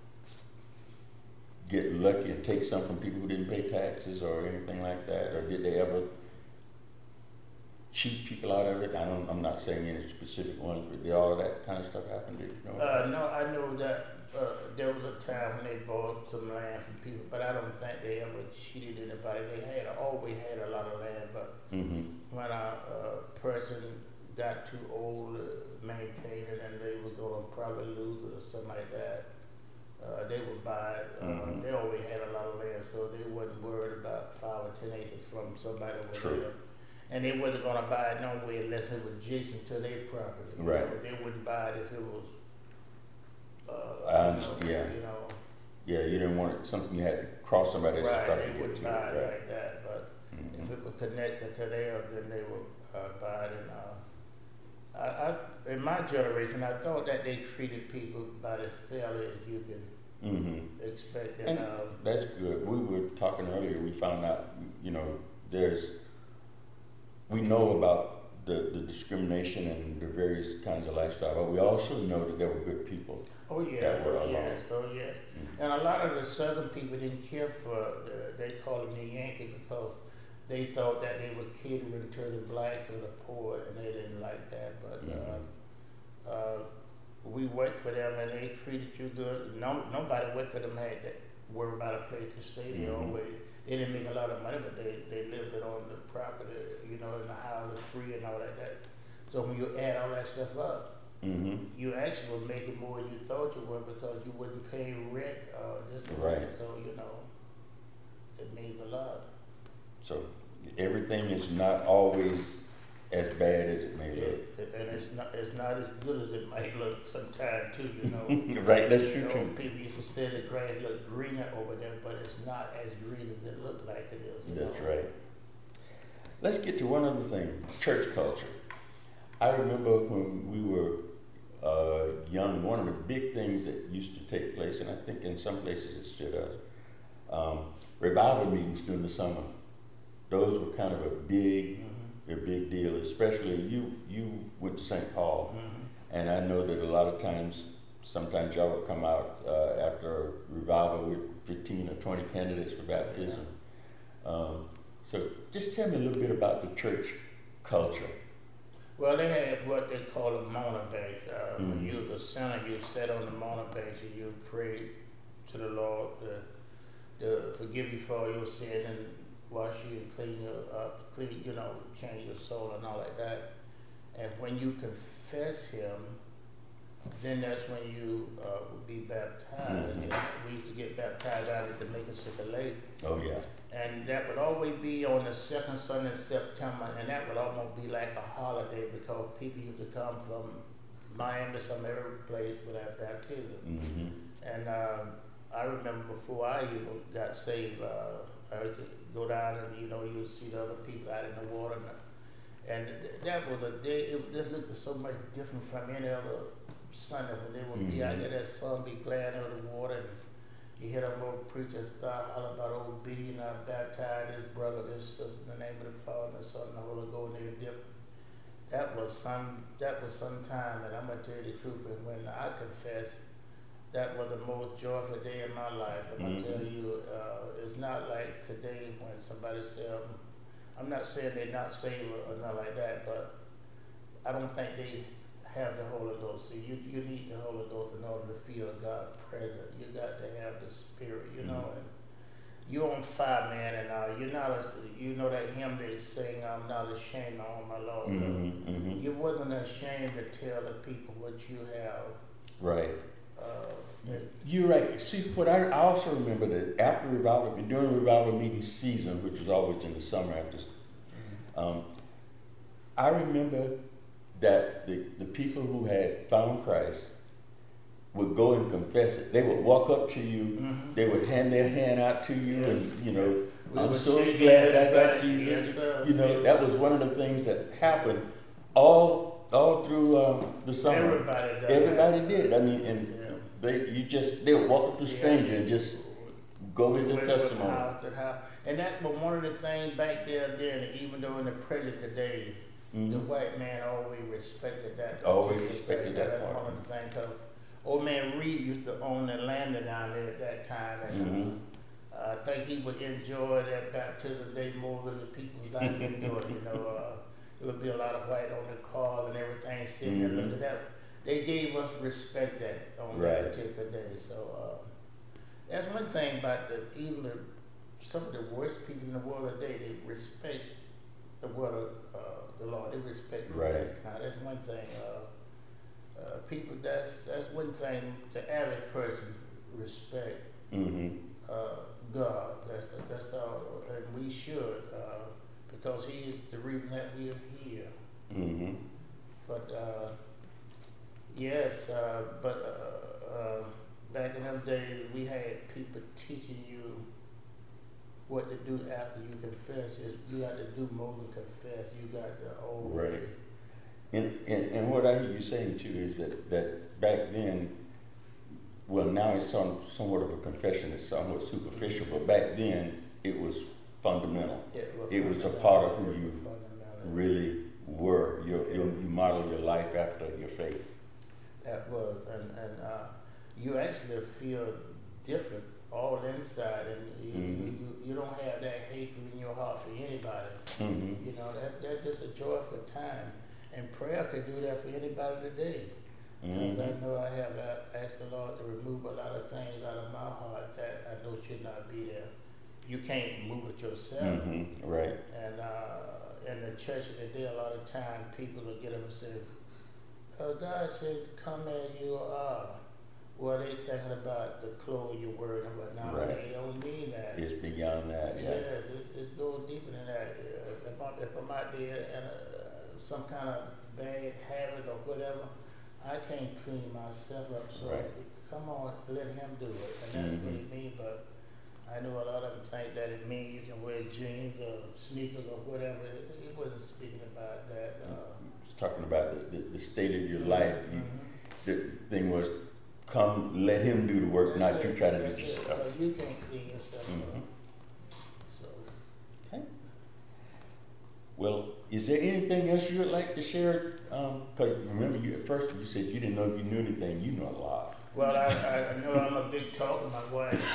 get lucky and take some from people who didn't pay taxes or anything like that? Or did they ever cheat people out of it? I don't, I'm not saying any specific ones, but did all of that kind of stuff happen? Did you know? uh, no, I know that uh, there was a time when they bought some land from people, but I don't think they ever cheated anybody. They had always had a lot of land, but Mm-hmm. when a uh, person got too old to maintain it and they were going to probably lose it or something like that, uh, they would buy it. Uh, Mhm. They always had a lot of land, so they wasn't worried about five or ten acres from somebody over True. there. And they wasn't going to buy it no way unless it was adjacent to their property. You Right. know, they wouldn't buy it if it was, uh, I understand, you know, yeah. you know, Yeah, you didn't want it, something you had to cross somebody else's right, property they to get wouldn't to, buy it right? like that. But Mhm. if it was connected to theirs, then they would uh, buy it. And uh, I, I, in my generation, I thought that they treated people about as fairly as you can Mm-hmm. expect. And And, uh, that's good. We were talking earlier, we found out, you know, there's, we know about the, the discrimination and the various kinds of lifestyle, but we also know that there were good people. oh yeah, that were oh along. yes, oh yes. Mhm. And a lot of the southern people didn't care for, the, they called them the Yankee because they thought that they were catering to the blacks or the poor, and they didn't like that. But Mhm. uh, uh, we worked for them, and they treated you good. No, nobody worked for them had that worry about a place to stay. They Mhm. always, they didn't make a lot of money, but they, they lived it on the property, you know, in the house, free and all that. that. So when you add all that stuff up, Mm-hmm. you actually were making more than you thought you were because you wouldn't pay rent, uh, this and Right. that. So, you know, it means a lot. So everything is not always as bad as it may look. It, and it's not, it's not as good as it might look sometimes too, you know. Right, that's You true know, too. people used to say the grass looked greener over there, but it's not as green as it looked like it is. you That's know. right. Let's get to one other thing, church culture. I remember when we were uh, young, one of the big things that used to take place, and I think in some places it still does, um, revival meetings during the summer. Those were kind of a big, Mhm. a big deal, especially you, you went to Saint Paul, Mhm. and I know that a lot of times, sometimes y'all would come out uh, after a revival with fifteen or twenty candidates for baptism. Um, so just tell me a little bit about the church culture. Well, they had what they call a Mona bench. Uh, When Mhm. you was a sinner, you sat on the Mona bench and you prayed to the Lord to, to forgive you for all your sin and wash you and clean you up, clean, you know, change your soul and all like that. And when you confess Him, then that's when you uh, would be baptized. Mhm. You know, we used to get baptized out at the Mississippi Lake. Oh yeah. And that would always be on the second Sunday in September, and that would almost be like a holiday because people used to come from Miami, some every place for that baptism. Mm-hmm. And um, I remember before I even got saved, uh, I used to go down and, you know, you would see the other people out in the water. And, and th- that was a day, it just looked so much different from any other Sunday when they would be out Mhm. there, that sun be glaring over the water. And, you hear them old preachers start holler about old B, and I baptized his brother, his sister, in the name of the Father, and the Son, and the Holy Ghost, and they dip. That was some, that was some time, and I'm gonna tell you the truth, and when I confess, that was the most joyful day in my life. I'm gonna Mhm. tell you, uh, it's not like today when somebody says, um, I'm not saying they're not saved or, or nothing like that, but I don't think they have the Holy Ghost. See, you you need the Holy Ghost in order to feel God present. You got to have the Spirit, you know. Mhm. And you're on fire, man, and uh, you're not. A, you know that hymn they sing, "I'm not ashamed of my Lord." Mm-hmm. Mm-hmm. You wasn't ashamed to tell the people what you have. Right. Uh, and, You're right. See, what I, I also remember that after revival, during revival meeting season, which is always in the summer after, um, I remember that the, the people who had found Christ, would go and confess it. They would walk up to you, Mhm. they would hand their hand out to you, Yeah. and you know, We I'm would so shake glad hands, I got right? Jesus. Yes, sir. You know, Yeah. that was one of the things that happened all all through uh, the summer. Everybody does Everybody that. did it. I mean, and Yeah. they you just they would walk up to a stranger and just go with We their went from testimony. house to house. And that was one of the things back there then, even though in the present days, the Mhm. white man always respected that. Always particular respected thing. that That's part. one of the things, because old man Reed used to own the land down there at that time. And, Mhm. uh, I think he would enjoy that baptism day more than the people like him doing, you know. Uh, there would be a lot of white on the cars and everything sitting there Mhm. looking at that. They gave us respect that on Right. that particular day. So uh, that's one thing about the, even the, some of the worst people in the world today, they respect the word of uh, the Lord. They respect the Right. rest. Now that's one thing. Uh, uh, people, that's that's one thing. The average person respect Mhm. uh, God. That's that's all, and we should uh, because He is the reason that we are here. Mhm. But uh, yes, uh, but uh, uh, back in them days, we had people teaching you what to do after you confess. Is you got to do more than confess. You got to old Right. And, and and what I hear you saying too is that, that back then, well now it's some, somewhat of a confession, it's somewhat superficial, but back then it was fundamental. It was, It was a fundamental. part of who It you was fundamental. really were. Your, your, you model your life after your faith. That was, and and uh, you actually feel different all inside, and you, Mhm. you you don't have that hatred in your heart for anybody. Mm-hmm. You know, that that's just a joyful time, and prayer could do that for anybody today. Because Mm-hmm. I know I have a- asked the Lord to remove a lot of things out of my heart that I know should not be there. You can't move it yourself. Mm-hmm. Right. And uh, in the church today, a lot of time people will get up and say, uh, God says, come as you are. Well, they thinking about the clothes you're wearing, but now Right. they don't mean that. It's beyond that. Yeah. Yes, it's, it's going deeper than that. Uh, if, I'm, if I'm out there and uh, some kind of bad habit or whatever, I can't clean myself up. So Right. come on, let him do it. And that's what Mhm. it means. But I know a lot of them think that it means you can wear jeans or sneakers or whatever. It, it wasn't speaking about that. Uh, It's talking about the, the, the state of your life. You, mhm. the thing was, come let him do the work, That's not it, you try to do that's it. yourself. So you can't clean yourself Mhm. up. So. Okay. Well, is there anything else you would like to share? Because remember, you at first you said you didn't know if you knew anything. You know a lot. Well, I, I, I know I'm a big talker, my wife.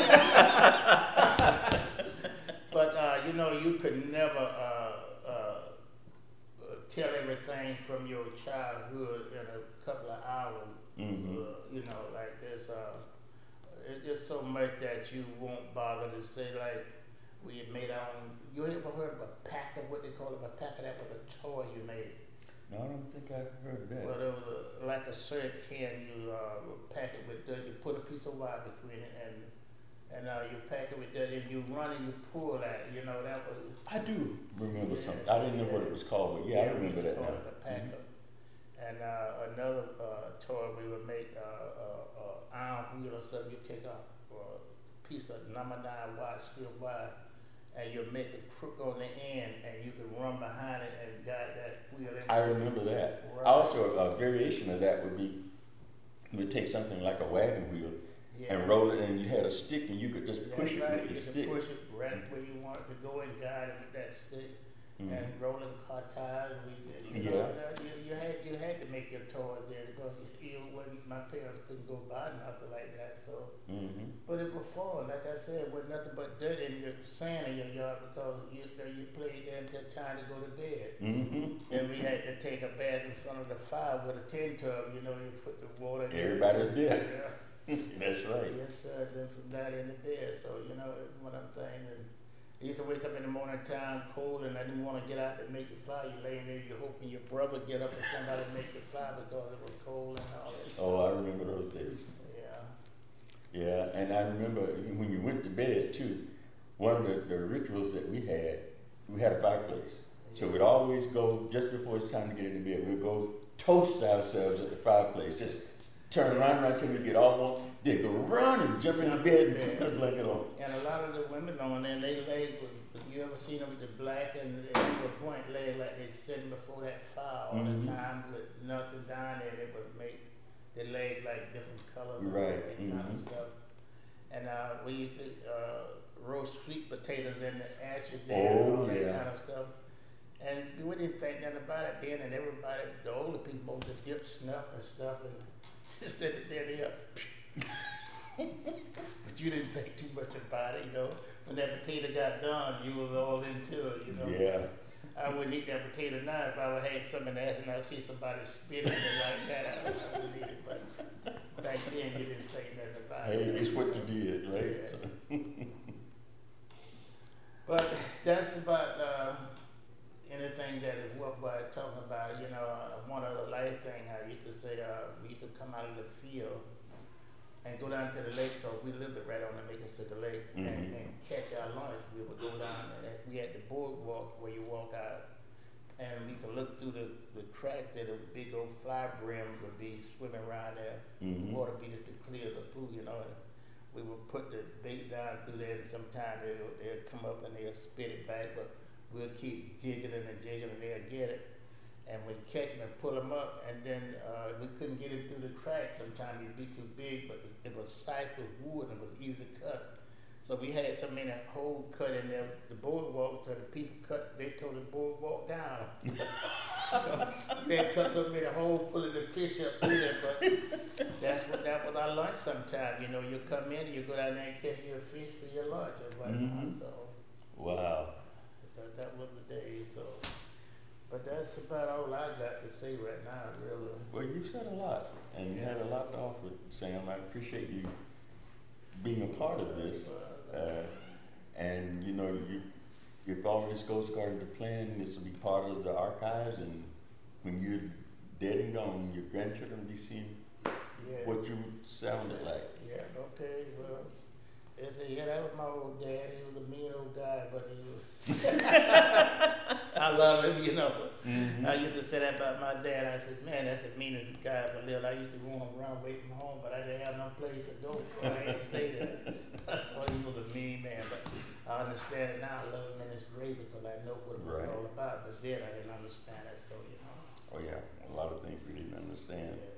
But, uh, you know, you could never uh, uh, uh, tell everything from your childhood in a couple of hours. Mm-hmm. Uh, you know, like this. Uh, it's just so much that you won't bother to say, like, we had made our own. You ever heard of a packer, what they call it, a packer? That was a toy you made. No, I don't think I've heard of that. Well, it was a, like a syrup can. You uh, pack it with that. You put a piece of wire between it, and and uh, you pack it with that, and you run and you pull that. You know that was. I do remember Yeah, something. I didn't know what it was called, but yeah, I we remember used to that call now. it a packer. And uh, another uh, toy we would make uh, uh, uh, iron wheel or something. You take a uh, piece of number nine wire, steel wire, and you make a crook on the end, and you can run behind it and guide that wheel. In. I remember that. Right. Also, a variation of that would be you would take something like a wagon wheel Yeah. and roll it, and you had a stick, and you could just That's push it right. with the You stick. can push it right where you want it to go and guide it with that stick. Mhm. And rolling car tires, we did. You Yeah. know, that- you, you had you had to make your toys there because you know, wasn't- my parents couldn't go buy nothing like that. So, Mhm. but it was fun. Like I said, with nothing but dirt in your sand in your yard because you you played there until time to go to bed. Mhm. Then we had to take a bath in front of the fire with a tin tub. You know, you put the water. in. Everybody did. Yeah. That's right. Yes, sir. Then from that into bed. So, you know, what I'm saying. And I used to wake up in the morning time cold and I didn't want to get out to make the fire. You laying there, you're hoping your brother get up and somebody make the fire because it was cold and all that stuff. Oh, I remember those days. Yeah. Yeah, and I remember when you went to bed too, one of the, the rituals that we had, we had a fireplace. So we'd always go, just before it's time to get into bed, we'd go toast ourselves at the fireplace, just turn around right till we get all one, they go run and jump in the bed and put the blanket on. And a lot of the women on there, they leg was, you ever seen them with the black and the point leg like they sitting before that fire all Mhm. the time with nothing down there that would make the leg like different colors and Right, that kind of mhm. stuff. And uh, we used to uh, roast sweet potatoes in the ashes there and Oh, all that yeah. kind of stuff. And we didn't think nothing about it then, and everybody, the older people, most dip snuff and stuff, and just said that there they are. But you didn't think too much about it, you know. When that potato got done, you was all into it, you know. Yeah. I wouldn't eat that potato now if I would have some in that and I see somebody spitting it like that. I, I wouldn't eat it, but back then you didn't think nothing about Hey, it. it's what you did, right? Yeah. But that's about uh, anything that is worthwhile talking about. You know, uh, one other life thing I used to say, uh, we used to come out of the field and go down to the lake, because we lived right on the Macosuca Lake, and, Mhm. and catch our lunch. We would go down and we had the boardwalk where you walk out, and we could look through the, the cracks that the big old fly brims would be swimming around there. Mhm. The water be just as clear as a pool, you know. And we would put the bait down through there, and sometimes they would they'll come up and they'll spit it back, but we'll keep jiggling and jiggling, and they'll get it. And we catch them and pull them up, and then uh, we couldn't get him through the crack. Sometimes it'd be too big, but it was cycled wood and it was easy to cut. So we had so many hole cut in there, the boardwalk, so the people cut, they tore the boardwalk down. So we had cut so many holes pulling the fish up through there, but that's what, that was our lunch sometime. You know, you come in and you go down there and catch your fish for your lunch or whatnot. Mhm. So, Wow. so that was the day, so. But that's about all I got to say right now, really. Well, you've said a lot, and you had a lot to offer, Sam. I appreciate you being a part of this. Uh, and, you know, you, if all this goes according to plan, this will be part of the archives, and when you're dead and gone, your grandchildren will be seeing Yeah. what you sounded like. Yeah, okay, well, they say, yeah, that was my old dad. He was a mean old guy, but he was. I love him, you know. Mhm. I used to say that about my dad. I said, man, that's the meanest guy I ever lived. I used to roam around away from home, but I didn't have no place to go, so I had to stay there. I thought he was a mean man, but I understand it now. I love him in his grave because I know what it was Right. all about. But then I didn't understand it, so, you know. Oh, yeah, a lot of things we didn't understand. Yeah.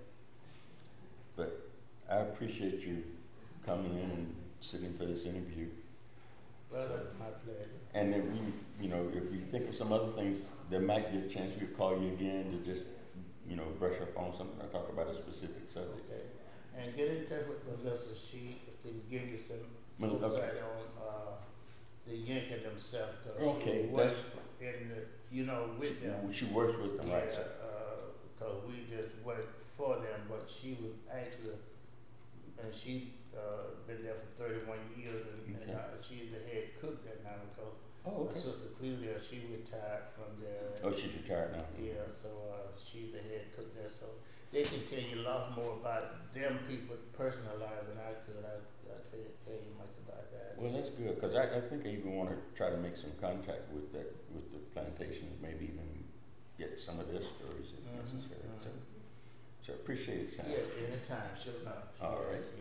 But I appreciate you coming in and sitting for this interview. Well, So- that's my pleasure. And if we, you know, if we think of some other things, there might be a chance we'll call you again to just, you know, brush up on something or talk about a specific subject. Okay. And get in touch with Melissa. She can give you some Mel- okay. insight on uh, the Yankee themselves. 'Cause Okay, she works in the, you know, with them. She works with them, right? Yeah, because we just work for them, but she was actually, and she uh, been there for thirty-one years, and, Okay. and uh, she's the head cook there now. Because Oh, my okay. sister Clevia, she retired from there. Oh, she's retired now. Yeah, so uh, she's the head cook there, so they can tell you a lot more about them people personalized than I could. I, I can't tell you much about that. Well, that's good, because I, I think I even want to try to make some contact with that, with the plantations, maybe even get some of their stories if Mhm, necessary. So, mhm. so I appreciate it, Sam. Yeah, anytime, sure enough. All right.